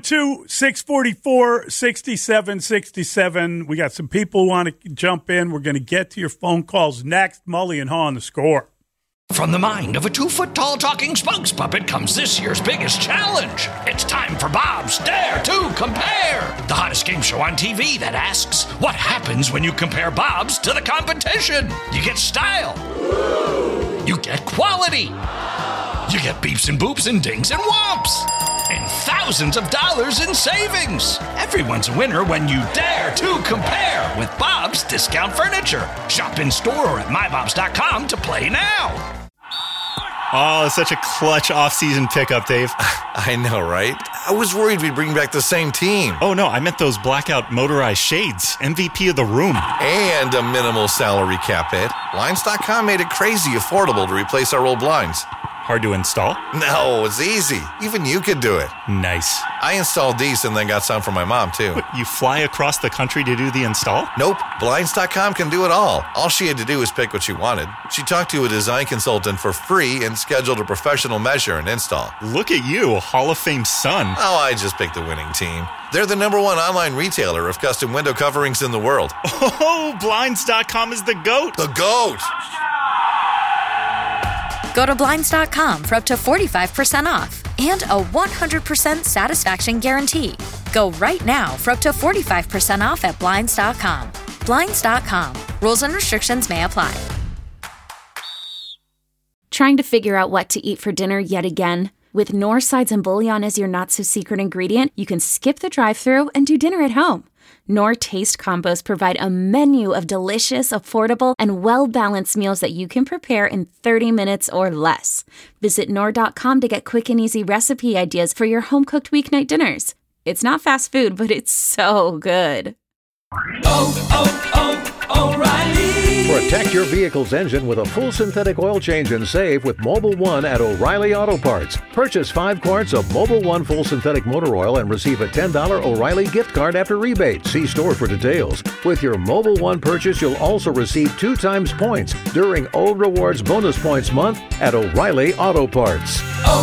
312-644-6767. We got some people who want to jump in. We're going to get to your phone calls next. Mully and Haw on The Score. From the mind of a 2-foot-tall talking spokes puppet comes this year's biggest challenge. It's time for Bob's Dare to Compare, the hottest game show on TV that asks, what happens when you compare Bob's to the competition? You get style. You get quality. You get beeps and boops and dings and whomps. And thousands of dollars in savings. Everyone's a winner when you dare to compare with Bob's Discount Furniture. Shop in store or at mybobs.com to play now. Oh, such a clutch off-season pickup, Dave. I know, right? I was worried we'd bring back the same team. Oh, no, I meant those blackout motorized shades. MVP of the room. And a minimal salary cap hit. Blinds.com made it crazy affordable to replace our old blinds. Hard to install? No, it's easy. Even you could do it. Nice. I installed these and then got some for my mom, too. What, you fly across the country to do the install? Nope. Blinds.com can do it all. All she had to do was pick what she wanted. She talked to a design consultant for free and scheduled a professional measure and install. Look at you, a Hall of Fame son. Oh, I just picked the winning team. They're the #1 online retailer of custom window coverings in the world. Oh, Blinds.com is the GOAT. The GOAT! Go to Blinds.com for up to 45% off and a 100% satisfaction guarantee. Go right now for up to 45% off at Blinds.com. Blinds.com. Rules and restrictions may apply. Trying to figure out what to eat for dinner yet again? With Knorr sides and bouillon as your not-so-secret ingredient, you can skip the drive-thru and do dinner at home. Knorr Taste Combos provide a menu of delicious, affordable, and well-balanced meals that you can prepare in 30 minutes or less. Visit Knorr.com to get quick and easy recipe ideas for your home-cooked weeknight dinners. It's not fast food, but it's so good. O'Reilly. Protect your vehicle's engine with a full synthetic oil change and save with Mobil 1 at O'Reilly Auto Parts. Purchase 5 quarts of Mobil 1 full synthetic motor oil and receive a $10 O'Reilly gift card after rebate. See store for details. With your Mobil 1 purchase, you'll also receive 2 times points during O Rewards Bonus Points Month at O'Reilly Auto Parts.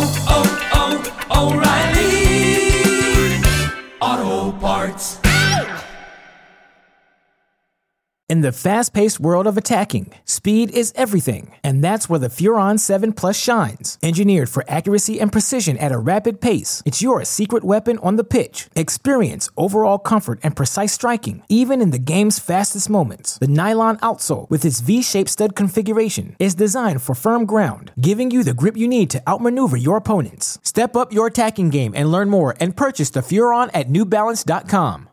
O'Reilly Auto Parts. In the fast-paced world of attacking, speed is everything, and that's where the Furon 7 Plus shines. Engineered for accuracy and precision at a rapid pace, it's your secret weapon on the pitch. Experience overall comfort and precise striking, even in the game's fastest moments. The nylon outsole, with its V-shaped stud configuration, is designed for firm ground, giving you the grip you need to outmaneuver your opponents. Step up your attacking game and learn more and purchase the Furon at NewBalance.com.